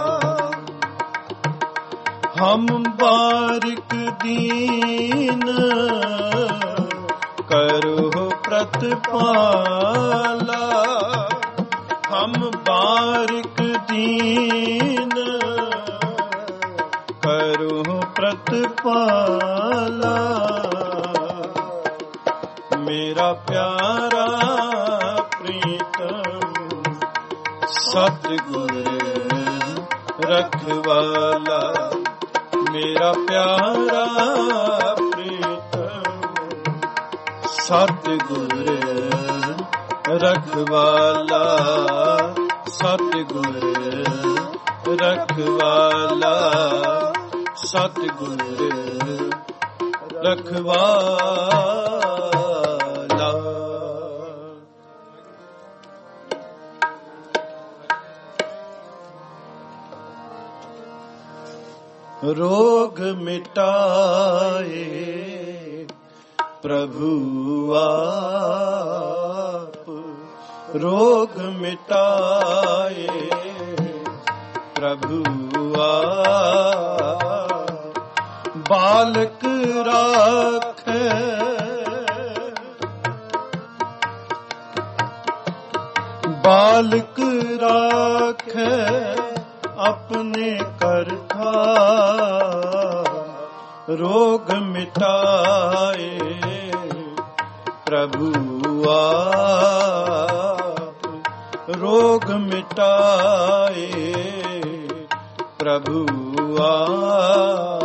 ਹਮ ਬਾਰਿਕ ਦੀਨ ਕਰੋ ਪ੍ਰਤਪਾਲਾ। ਹਮ ਬਾਰਿਕ ਦੀਨ ਕਰੋ ਪ੍ਰਤਪਾਲਾ। ਮੇਰਾ ਪਿਆਰਾ ਪ੍ਰੀਤਮ ਸਤਿਗੁਰ ਰਖਵਾਲਾ। ਮੇਰਾ ਪਿਆਰਾ ਪ੍ਰੀਤਮ ਸਤਿਗੁਰ ਰਖਵਾਲਾ। ਸਤਿਗੁਰ ਰਖਵਾਲਾ। ਸਤਿਗੁਰ ਰਖਵਾਲਾ। ਰੋਗ ਮਿਟਾਏ ਪ੍ਰਭੂ ਆਪ। ਰੋਗ ਮਿਟਾਏ ਪ੍ਰਭੂ ਆਪ। ਬਾਲਕ ਰਾਖੈ ਬਾਲਕ ਰਾਖੈ ਆਪਣੇ ਕਰ ਖਾਰ। ਰੋਗ ਮਿਟਾਏ ਪ੍ਰਭੂ ਆਪ। ਰੋਗ ਮਿਟਾਏ ਪ੍ਰਭੂ ਆਪ।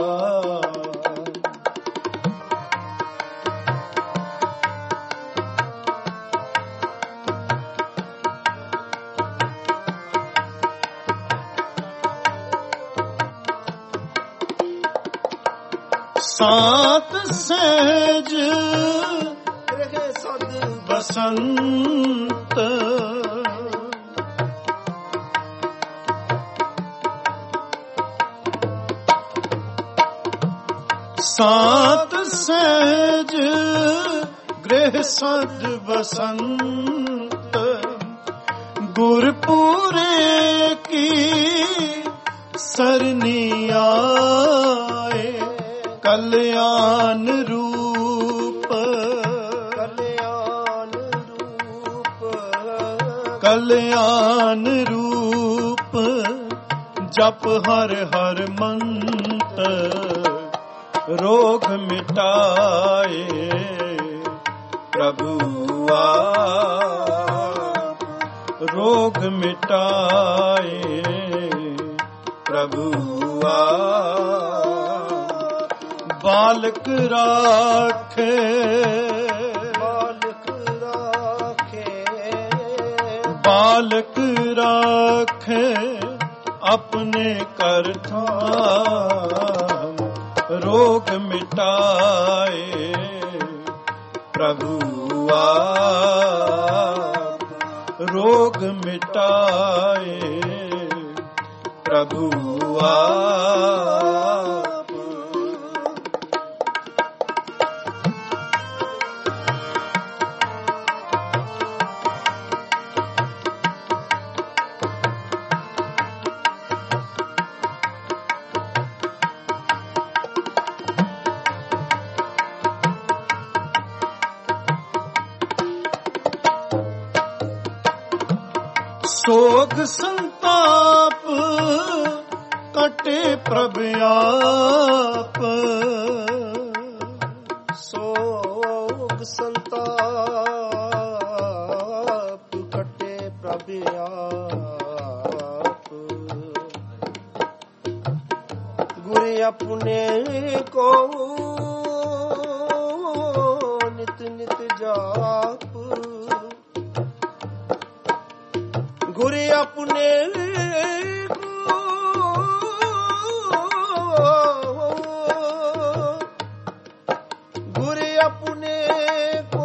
ਸਾਤ ਸਹਿਜ ਰਹੇ ਸਦ ਬਸੰਤ। ਸਾਤ ਸਹਿਜ ਗ੍ਰਹਿ ਸਦ ਬਸੰਤ। ਗੁਰਪੂਰੇ ਕੀ ਸਰਨੀ ਆਏ। ਕਲਿਆਣ ਰੂਪ ਕਲਿਆਣ ਰੂਪ ਕਲਿਆਣ ਰੂਪ। ਜਪ ਹਰ ਹਰ ਮੰਤਰ। ਰੋਗ ਮਿਟਾਏ ਪ੍ਰਭੂ ਆਪ। ਰੋਗ ਮਿਟਾਏ ਪ੍ਰਭੂ ਆਪ। ਬਾਲਕ ਰਾਖੇ ਬਾਲਕ ਰਾਖੇ ਬਾਲਕ ਰਾਖੇ ਆਪਣੇ ਕਰ ਥਾਮ। ਰੋਗ ਮਿਟਾਏ ਪ੍ਰਭੂ ਆਪ। ਰੋਗ ਮਿਟਾਏ ਪ੍ਰਭੂ ਆਪ। ਸੋਗ ਸੰਤਾਪ ਕਟੇ ਪ੍ਰਭ ਆਪ। ਸੋਗ ਸੰਤਾਪ ਕਟੇ ਪ੍ਰਭ ਆਪ। ਗੁਰ ਆਪਣੇ ਕੋ ਨਿਤ ਨਿਤ ਜਾਪ ਗੁਰ ਆਪਣੇ ਗੁਰ ਆਪਣੇ ਕੋ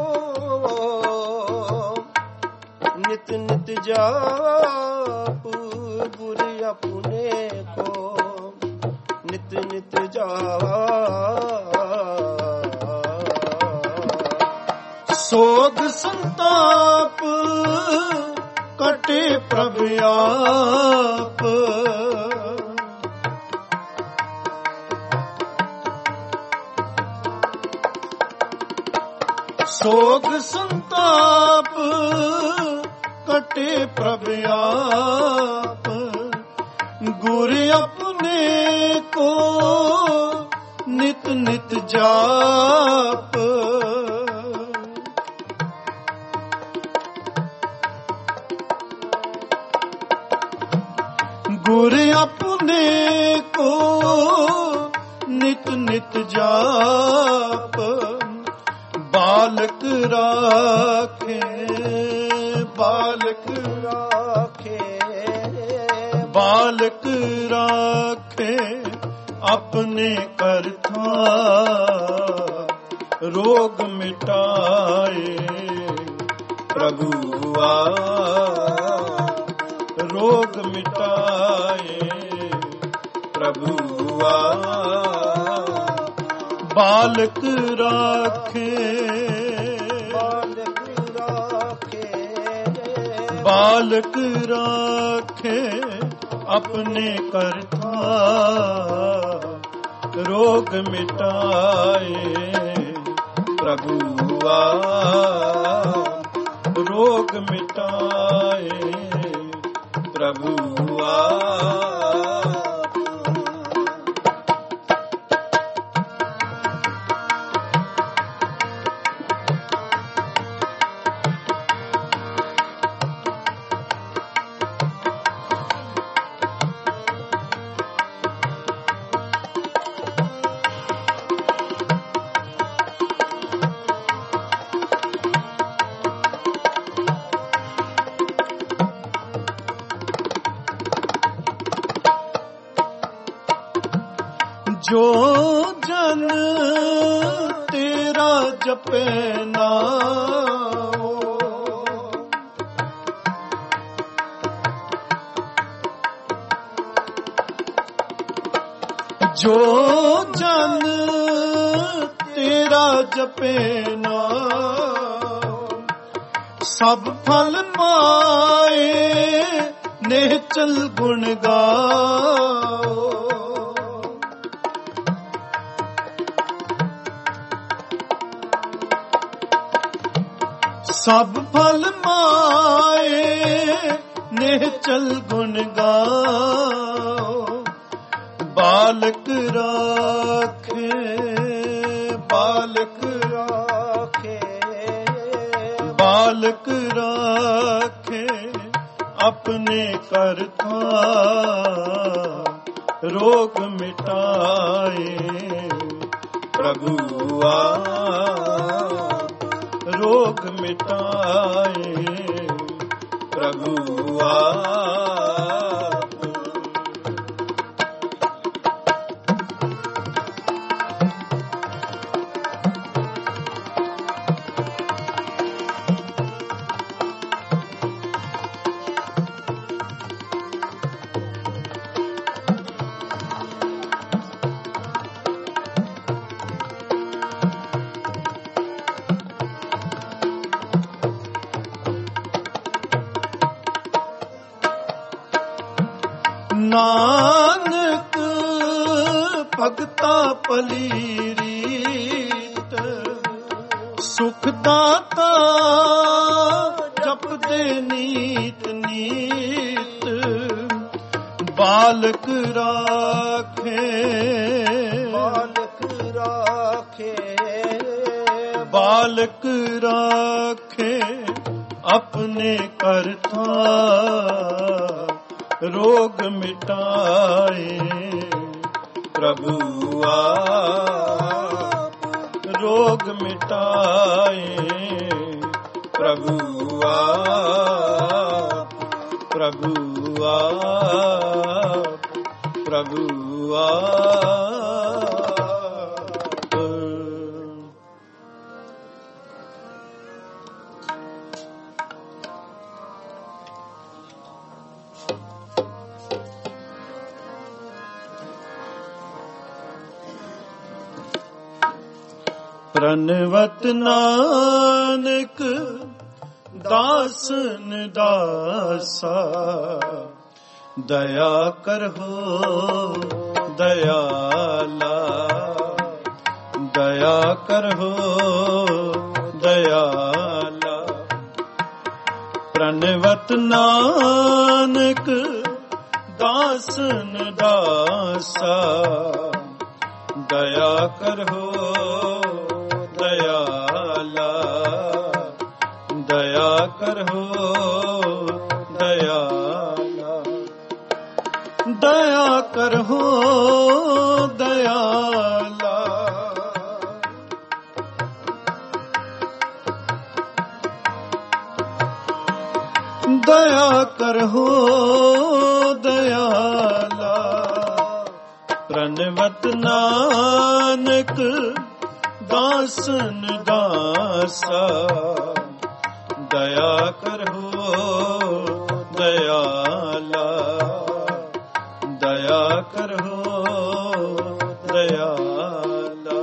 ਨਿਤ ਨਿਤ ਜਾਪ ਗੁਰ ਆਪਣੇ ਕੋ ਨਿਤ ਨਿਤ ਜਾਪ ਸੋਗ ਸੰਤਾਪ ਕਟੇ ਪ੍ਰਭ ਆਪ ਸੋਗ ਸੰਤਾਪ ਕਟੇ ਪ੍ਰਭ ਆਪ ਗੁਰ ਆਪਣੇ ਕੋ ਨਿਤ ਨਿਤ ਜਾਪ ਗੁਰ ਆਪਣੇ ਕੋ ਨਿਤ ਨਿਤ ਜਾਪ ਬਾਲਕ ਰਾਖੇ ਬਾਲਕ ਰਾਖੇ ਬਾਲਕ ਰਾਖੇ ਆਪਣੇ ਕਰਤਾ ਰੋਗ ਮਿਟਾਏ ਪ੍ਰਭੂ ਆ ਰੋਗ ਮਿਟਾਏ ਪ੍ਰਭੂ ਆ ਬਾਲਕ ਰਾਖੇ ਬਾਲਕ ਰਾਖੇ ਬਾਲਕ ਰਾਖੇ ਆਪਣੇ ਕਰਤਾ ਰੋਗ ਮਿਟਾਏ ਪ੍ਰਭੂ ਆ ਰੋਗ ਮਿਟਾਏ ਪ੍ਰਭੂ ਆ ਜੋ ਜਨ ਤੇਰਾ ਜਪੇ ਨਾਮ ਜੋ ਜਨ ਤੇਰਾ ਜਪੇ ਨਾਮ ਸਭ ਫਲ ਪਾਏ ਨਿਹਚਲ ਗੁਣ ਗਾਓ ਸਭ ਫਲ ਮਾਏ ਨਿਹਚਲ ਗੁਣ ਗਾਓ ਬਾਲਕ ਰਾਖੇ ਬਾਲਕ ਰਾਖੇ ਬਾਲਕ ਰਾਖੇ ਆਪਣੇ ਕਰਤਾ ਰੋਗ ਮਿਟਾਏ ਪ੍ਰਭੂ ਆ ਰੋਗ ਮਿਟਾਏ ਪ੍ਰਭੂ ਆ ਨਾਨਕ ਭਗਤਾ ਭਲੀ ਰੀਤ ਸੁਖ ਦਾਤਾ ਜਪਦੇ ਨੀਤ ਨੀਤ ਬਾਲਕ ਰਾਖੇ ਬਾਲਕ ਰਾਖੇ ਬਾਲਕ ਰਾਖੇ ਆਪਣੇ ਕਰਤਾ ਰੋਗ ਮਿਟਾਏ ਪ੍ਰਭੂ ਆਪ ਰੋਗ ਮਿਟਾਏ। ਪ੍ਰਭੂ ਆਪ, ਪ੍ਰਭੂ ਆਪ, ਪ੍ਰਭੂ ਆਪ। ਪ੍ਰਣਵਤ ਨਾਨਕ ਦਾਸਨ ਦਾਸਾ, ਦਇਆ ਕਰਹੁ ਦਇਆਲਾ, ਦਇਆ ਕਰਹੁ ਦਇਆਲਾ। ਪ੍ਰਣਵਤ ਨਾਨਕ ਦਾਸਨ ਦਾਸਾ, ਦਇਆ ਕਰਹੁ ਦਇਆਲਾ, ਦਇਆ ਕਰਹੁ ਦਇਆਲਾ। ਦਇਆ ਕਰਹੁ ਦਇਆਲਾ, ਦਇਆ ਕਰਹੁ ਦਇਆਲਾ। ਪ੍ਰਣਵਤ ਨਾਨਕ ਦਾਸਨ ਦਾਸਾ, ਦਇਆ ਕਰਹੁ ਦਇਆਲਾ, ਦਇਆ ਕਰਹੁ ਦਇਆਲਾ।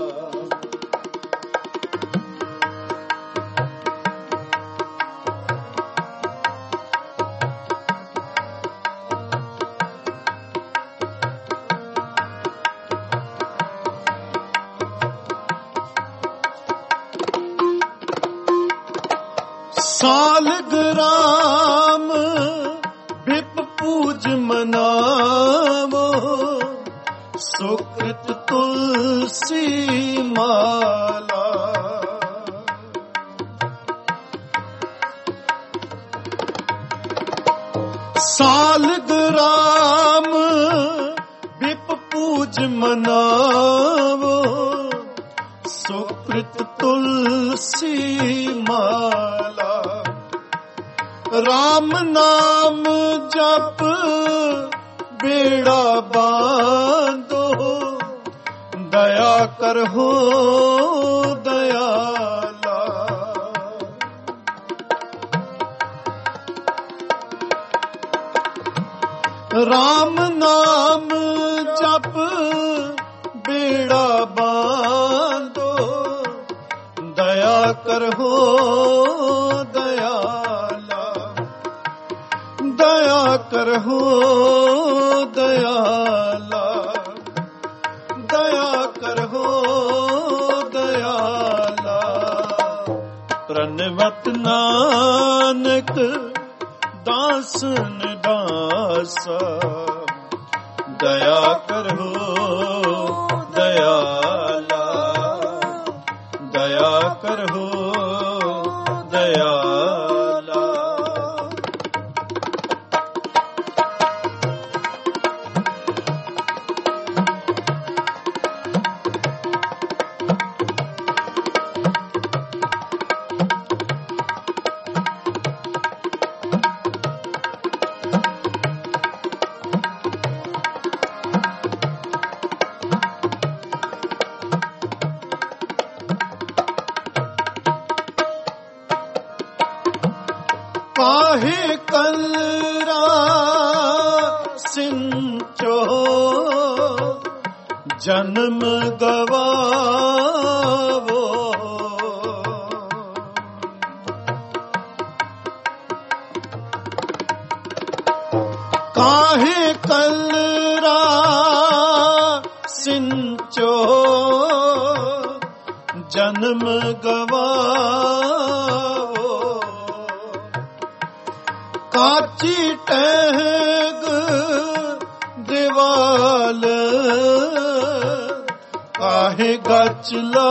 ਸਾਲਗਰਾਮ ਬਿਪ ਪੂਜ ਮਨਾਵੋ, ਸੁਕ੍ਰਿਤ ਤੁਲਸੀ ਮਾਲਾ। ਸਾਲਗਰਾਮ ਬਿਪ ਪੂਜ ਮਨਾਵੋ, ਸੁਕ੍ਰਿਤ ਤੁਲਸੀ ਮਾਲਾ। ਰਾਮ ਨਾਮ ਜਪ ਬੇੜਾ ਬਾਂਧੋ, ਦਇਆ ਕਰਹੁ ਦਇਆਲਾ। ਰਾਮ ਨਾਮ ਜਪ ਬੇੜਾ ਬਾਂਧੋ, ਦਇਆ ਕਰਹੁ ਦਇਆਲਾ, ਦਇਆ ਕਰਹੁ ਦਇਆਲਾ, ਦਇਆ ਕਰਹੁ ਦਇਆਲਾ। ਪ੍ਰਣਵਤ ਨਾਨਕ ਦਾਸਨ ਦਾਸਾ, ਦਇਆ ਕਰਹੁ ਦਇਆਲਾ, ਦਇਆ ਕਰਹੁ ਦਇਆਲਾ। ਕਾਹੇ ਕਲਰਾ ਸਿੰਚੋ, ਜਨਮ ਗਵਾਵੋ। ਕਾਹੇ ਕਲਰਾ ਸਿੰਚੋ, ਜਨਮ ਗਵਾਵੋ। ਕਾਚੀ ਟਹਿਗ ਦੀਵਾਲ, ਕਾਹੇ ਗਚ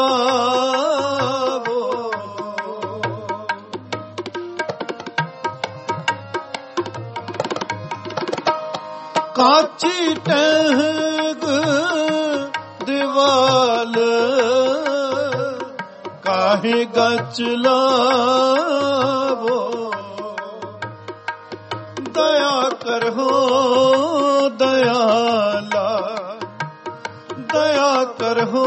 ਲਾਵੋ। ਕਾਚੀ ਟਹਿਗ ਦੀਵਾਲ, ਕਾਹੇ ਗਚ ਲਾਵੋ, ਦਇਆ ਕਰੋ ਦਇਆਲਾ, ਦਇਆ ਕਰੋ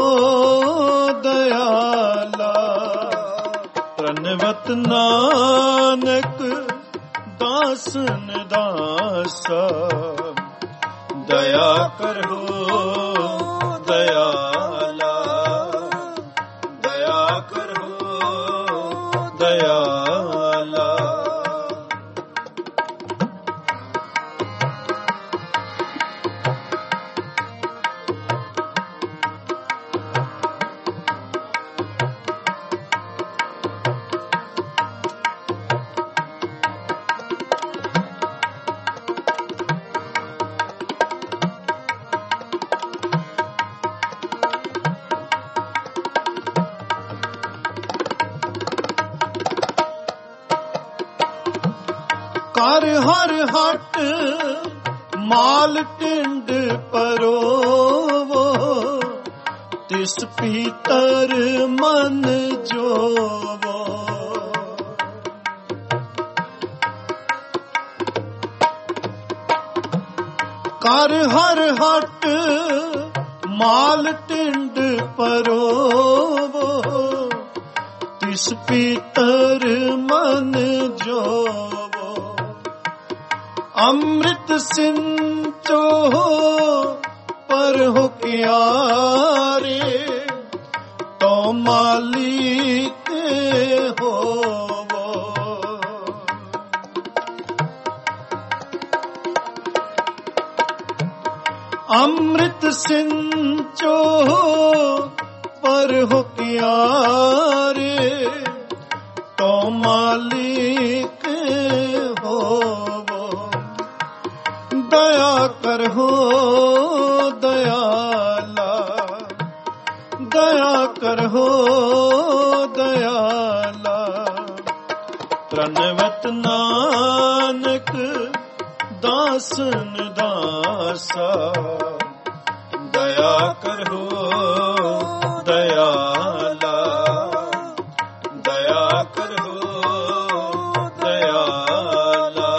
ਦਇਆਲਾ। ਪ੍ਰਣਵਤ ਨਾਨਕ ਦਾਸਨ ਦਾਸਾ, ਦਇਆ ਕਰੋ ਦਇਆਲਾ, ਦਇਆ ਕਰੋ ਦਇਆਲਾ। ਕਰ ਹਰ ਹਟ ਮਾਲ ਟਿੰਡ ਪਰੋਵੋ, ਤਿਸ ਪੀਤਰ ਮਨ ਜੋਵੋ। ਕਰ ਹਰ ਹਟ ਮਾਲ ਟਿੰਡ ਪਰੋਵੋ, ਤਿਸ ਪੀਤਰ ਮਨ ਜੋਵੋ। ਅੰਮ੍ਰਿਤ ਸਿੰਚੋ ਪਰ ਹੋ ਕਿਆਰੇ, ਤੋ ਮਾਲਿਕ ਹੋਵੋ। ਅੰਮ੍ਰਿਤ ਸਿੰਚੋ ਪਰ ਹੋ ਕਿਆਰੇ, ਤੋ ਮਾਲਿਕ ਹੋਵੋ। ਦਇਆ ਕਰੋ ਦਇਆਲਾ, ਦਇਆ ਕਰੋ ਦਇਆਲਾ। ਪ੍ਰਣਵਤ ਨਾਨਕ ਦਾਸਨ ਦਾਸਾ, ਦਇਆ ਕਰੋ ਦਇਆਲਾ, ਦਇਆ ਕਰੋ ਦਇਆਲਾ।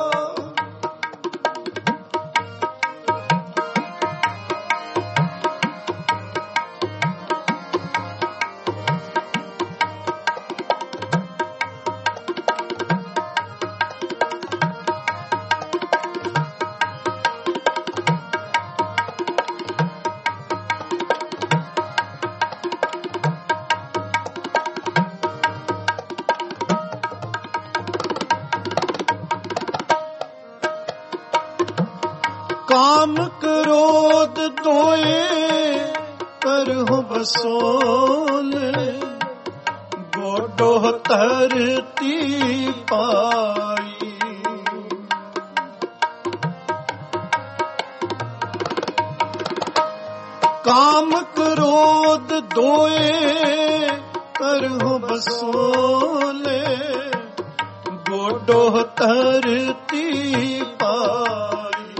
ਕਾਮ ਕ੍ਰੋਧ ਦੋਏ ਕਰਹੁ ਬਸੋਲ, ਗੋਡੋ ਧਰਤੀ ਪਾਈ। ਕਾਮ ਕ੍ਰੋਧ ਦੋਏ ਕਰਹੁ ਬਸੋਲੇ, ਗੋਡੋ ਧਰਤੀ ਪਾਈ।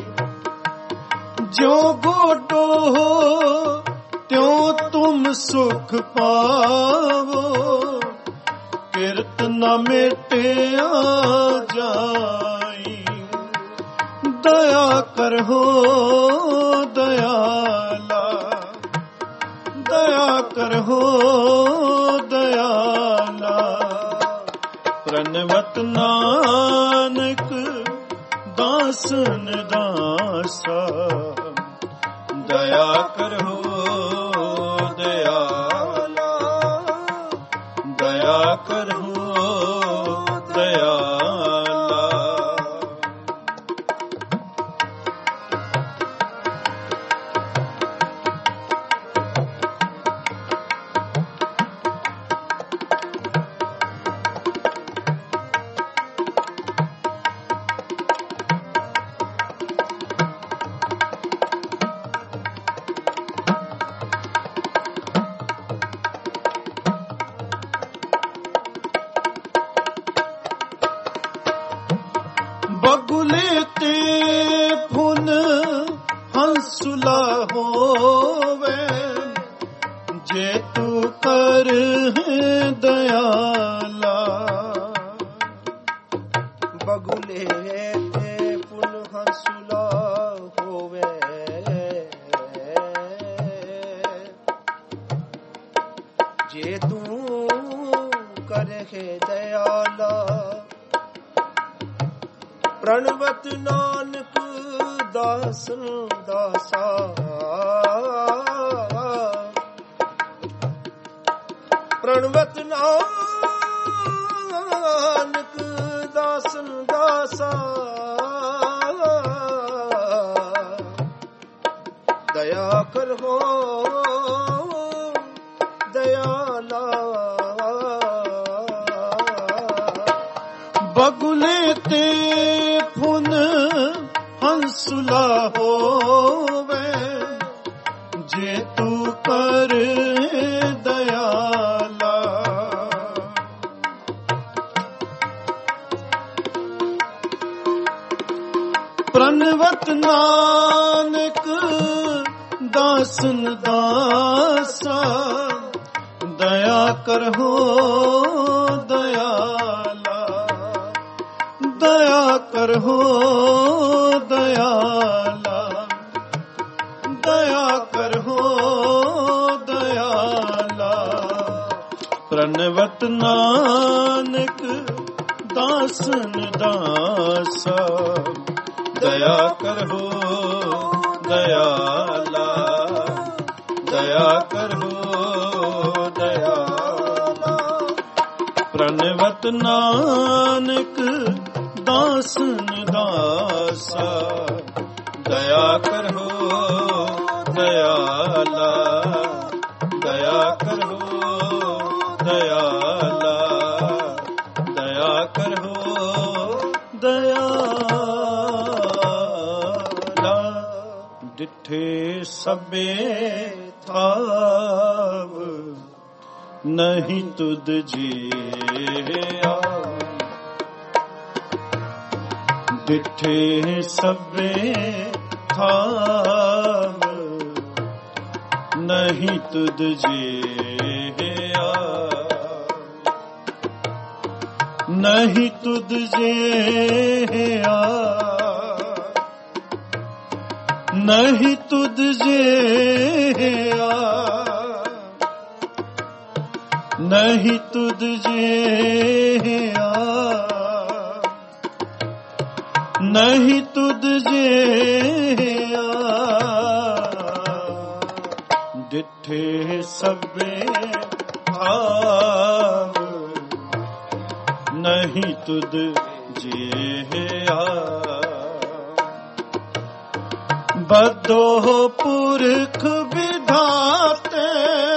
ਜੋ ਗੋਡੋ ਤਿਉ ਤੁਮ ਸੁਖ ਪਾਵੋ, ਕਿਰਤ ਨ ਮਿਟਿਆ ਜਾਈ। ਦਇਆ ਕਰੋ ਦਇਆਲਾ, ਦਇਆ ਕਰੋ ਦਇਆਲਾ। ਪ੍ਰਣਵਤ ਨਾਨਕ ਦਾਸਨ ਦਾਸਾ, ਦਇਆ ਕਰੋ ਦਇਆਲਾ, ਦਇਆ ਕਰੋ ਦਇਆਲਾ। ਬਗੁਲੇ ਤੇ ਫੁਨ ਹੰਸੁਲਾ ਹੋਵੇ, ਜੇ ਤੂੰ ਕਰ ਰਾਖੇ ਦਇਆਲਾ। ਪ੍ਰਣਵਤ ਨਾਨਕ ਦਾਸਨ ਦਾਸਾ, ਪ੍ਰਣਵਤ ਨਾਨਕ ਦਾਸਨ ਦਾਸਾ। ਦਇਆ ਕਰੋ ਦਇਆਲਾ। ਬਗੁਲੇ ਤੇ ਫੁਨ ਹੰਸੁਲਾ ਹੋਵੇ, ਜੇ ਤੂੰ ਕਰ ਦਇਆਲਾ। ਪ੍ਰਣਵਤ ਨਾਨਕ ਦਾਸਨ ਦਾਸਾ, ਦਇਆ ਕਰੋ ਦਇਆਲਾ। ਦਇਆ ਕਰੋ ਦਇਆਲਾ, ਦਇਆ ਕਰੋ ਦਇਆਲਾ। ਪ੍ਰਣਵਤ ਨਾਨਕ ਦਾਸਨ ਦਾਸਾ, ਦਇਆ ਕਰੋ ਦਇਆਲਾ। ਦਇਆ ਕਰੋ ਦਇਆਲਾ। ਪ੍ਰਣਵਤ ਨਾਨਕ ਦਾਸਨ ਦਾਸਾ, ਦਇਆ ਕਰੋ ਦਇਆਲਾ। ਦਇਆ ਕਰੋ ਦਇਆਲਾ। ਦਇਆ ਕਰੋ ਦਇਆਲਾ। ਡਿਠੇ ਸਭੇ ਥਾਵ, ਨਹੀਂ ਤੁਧ ਜੀਆ। ਡਿਠੇ ਸਭੇ ਥਾਵ, ਨਹੀਂ ਤੁਧ ਜੀਆ। ਨਹੀਂ ਤੁਧ ਜੀਆ, ਨਹੀਂ ਤੁਧ ਜੀਆ। ਨਹੀਂ ਤੁਧ ਜੀਆ, ਨਹੀਂ ਤੁਧ ਜੀਆ। ਡਿਠੇ ਸਭੇ ਭਾਵ, ਨਹੀਂ ਤੁਧ ਜੀਆ। ਬਦੋ ਪੁਰਖ ਵਿਧਾਤੇ,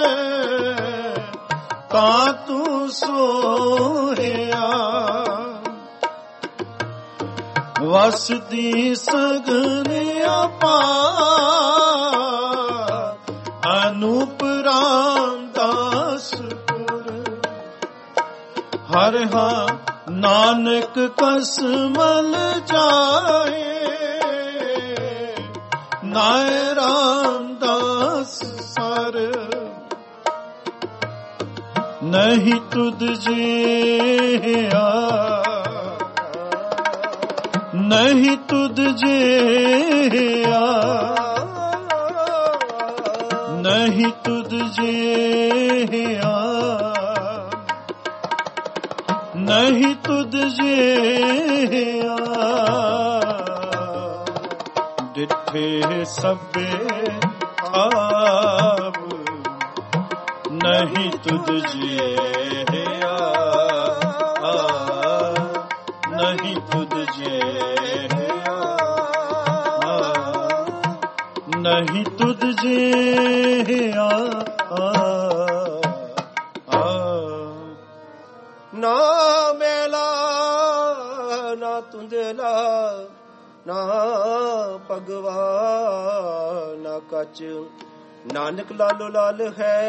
ਤਾਂ ਤੂੰ ਸੋਹਿਆ। ਵਸਦੀ ਸਗਨ ਅਪਾਰ, ਅਨੂਪ ਰਾਮਦਾਸਪੁਰ। ਹਰਿ ਹਾਂ ਨਾਨਕ ਕਸਮਲ ਜਾਏ, ਨਾਏ ਰਾਮਦਾਸ ਸਰ। ਨਹੀਂ ਤੁਧ ਜੀਆ, ਨਹੀਂ ਤੁਧ ਜੀਆ। ਨਹੀਂ ਤੁਧ ਜੀਆ, ਨਹੀਂ ਤੁਧ ਜੀਆ। ਡਿਠੇ ਸਭੇ ਆਪ, ਨਹੀਂ ਤੁਧ ਜੀਆ। ਨਹੀਂ ਤੁਧ ਜੀਆ, ਨਹੀਂ ਤੁਧ ਜੀਆ। ਨਾ ਮੇਲਾ ਨਾ ਤੁੰਦਲਾ, ਨਾ ਭਗਵਾ ਨਾ ਕਚ। ਨਾਨਕ ਲਾਲੋ ਲਾਲ ਹੈ,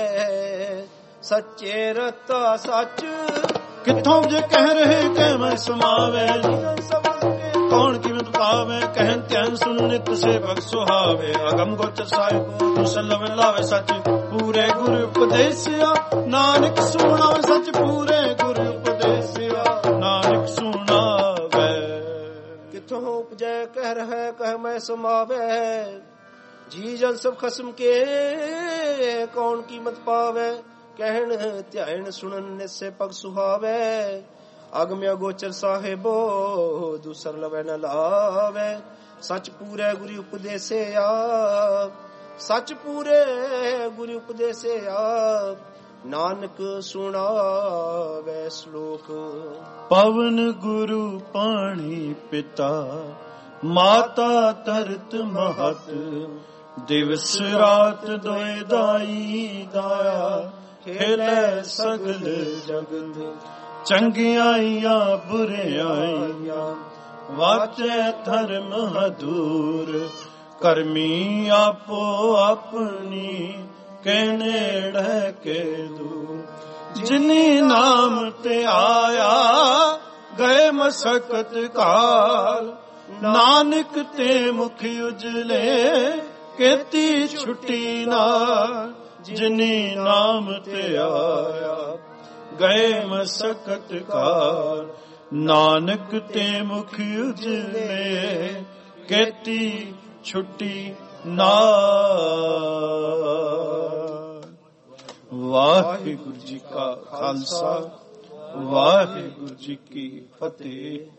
ਸੱਚੇ ਰਤਾ ਸੱਚ। ਕਿੱਥੋਂ ਜੇ ਕਹਿ ਰਹੇ ਕਹਿ ਮੈਂ ਸਮਾਵੇ, ਕੌਣ ਕੀਮਤ ਪਾਵੇ। ਕਹਿਨ ਧਿਆਨ ਸੁਨ ਨਿਤ ਸੇਵਕ ਸੁਹਾਵੇ। ਅਗਮ ਗੋਚਰ ਸਾਹਿਬ ਮੁਸਲਮ ਲਾਵੇ ਸੱਚ, ਪੂਰੇ ਗੁਰ ਉਪਦੇਸਿਆ। ਨਾਨਕ ਸੁਣਾਵੇ ਸੱਚ, ਪੂਰੇ ਗੁਰ ਉਪਦੇਸਿਆ। ਨਾਨਕ ਸੁਣਾਵੇ। ਕਿੱਥੋਂ ਉਪਜੈ ਕਹਿ ਰਹਿ ਕਹਿ ਮੈਂ ਸਮਾਵੇ। ਜੀ ਜਨ ਸਭ ਖਸਮ ਕੇ, ਕੌਣ ਕੀਮਤ ਪਾਵੇ। ਕਹਿਣ ਧਿਆਨ ਸੁਣਨ ਨਿਸੇ ਪਗ ਸੁਹਾਵੇ। ਅਗਮਿਆ ਗੋਚਰ ਸਾਹਿਬੋ ਦੂਸਰ ਲਵੈ ਨ ਲਾਵੇ। ਸਚ ਪੂਰੇ ਗੁਰੂ ਉਪਦੇਸਿਆ ਸਚ ਪੂਰੇ ਗੁਰੂ ਉਪਦੇਸਿਆ ਨਾਨਕ ਸੁਣਾਵੇ ਸ਼ਲੋਕ। ਪਵਨ ਗੁਰੂ ਪਾਣੀ ਪਿਤਾ ਮਾਤਾ ਧਰਤ ਮਹਤ ਦਿਵਸ ਰਾਤ ਦੋਇ ਦਾਈ ਦਾਇਆ ਖੇਲੇ ਸਗਲ ਜਗਤ ਚੰਗਿਆਈਆਂ ਬੁਰਿਆਈਆਂ ਵਾਚੈ ਧਰਮ ਹਦੂਰ ਕਰਮੀ ਆਪੋ ਆਪਣੀ ਕਹਿਣੇੜੈ ਕੇ ਦੂਰ। ਜਿਨੀ ਨਾਮ ਤੇ ਆਇਆ ਗਏ ਮਸਕਤ ਕਾਲ ਨਾਨਕ ਤੇ ਮੁਖ ਉਜਲੇ ਕੀਤੀ ਛੁੱਟੀ ਨਾਲ। ਜਿਨੀ ਨਾਮ ਤੇ ਆਇਆ ਗਏ ਮਸਕਤ ਕਾਲ ਨਾਨਕ ਤੇ ਮੁਖ ਉਜਲੇ ਕੀਤੀ ਛੁੱਟੀ ਨਾਲ। ਵਾਹਿਗੁਰੂ ਜੀ ਕਾ ਖਾਲਸਾ ਵਾਹਿਗੁਰੂ ਜੀ ਕੀ ਫਤਿਹ।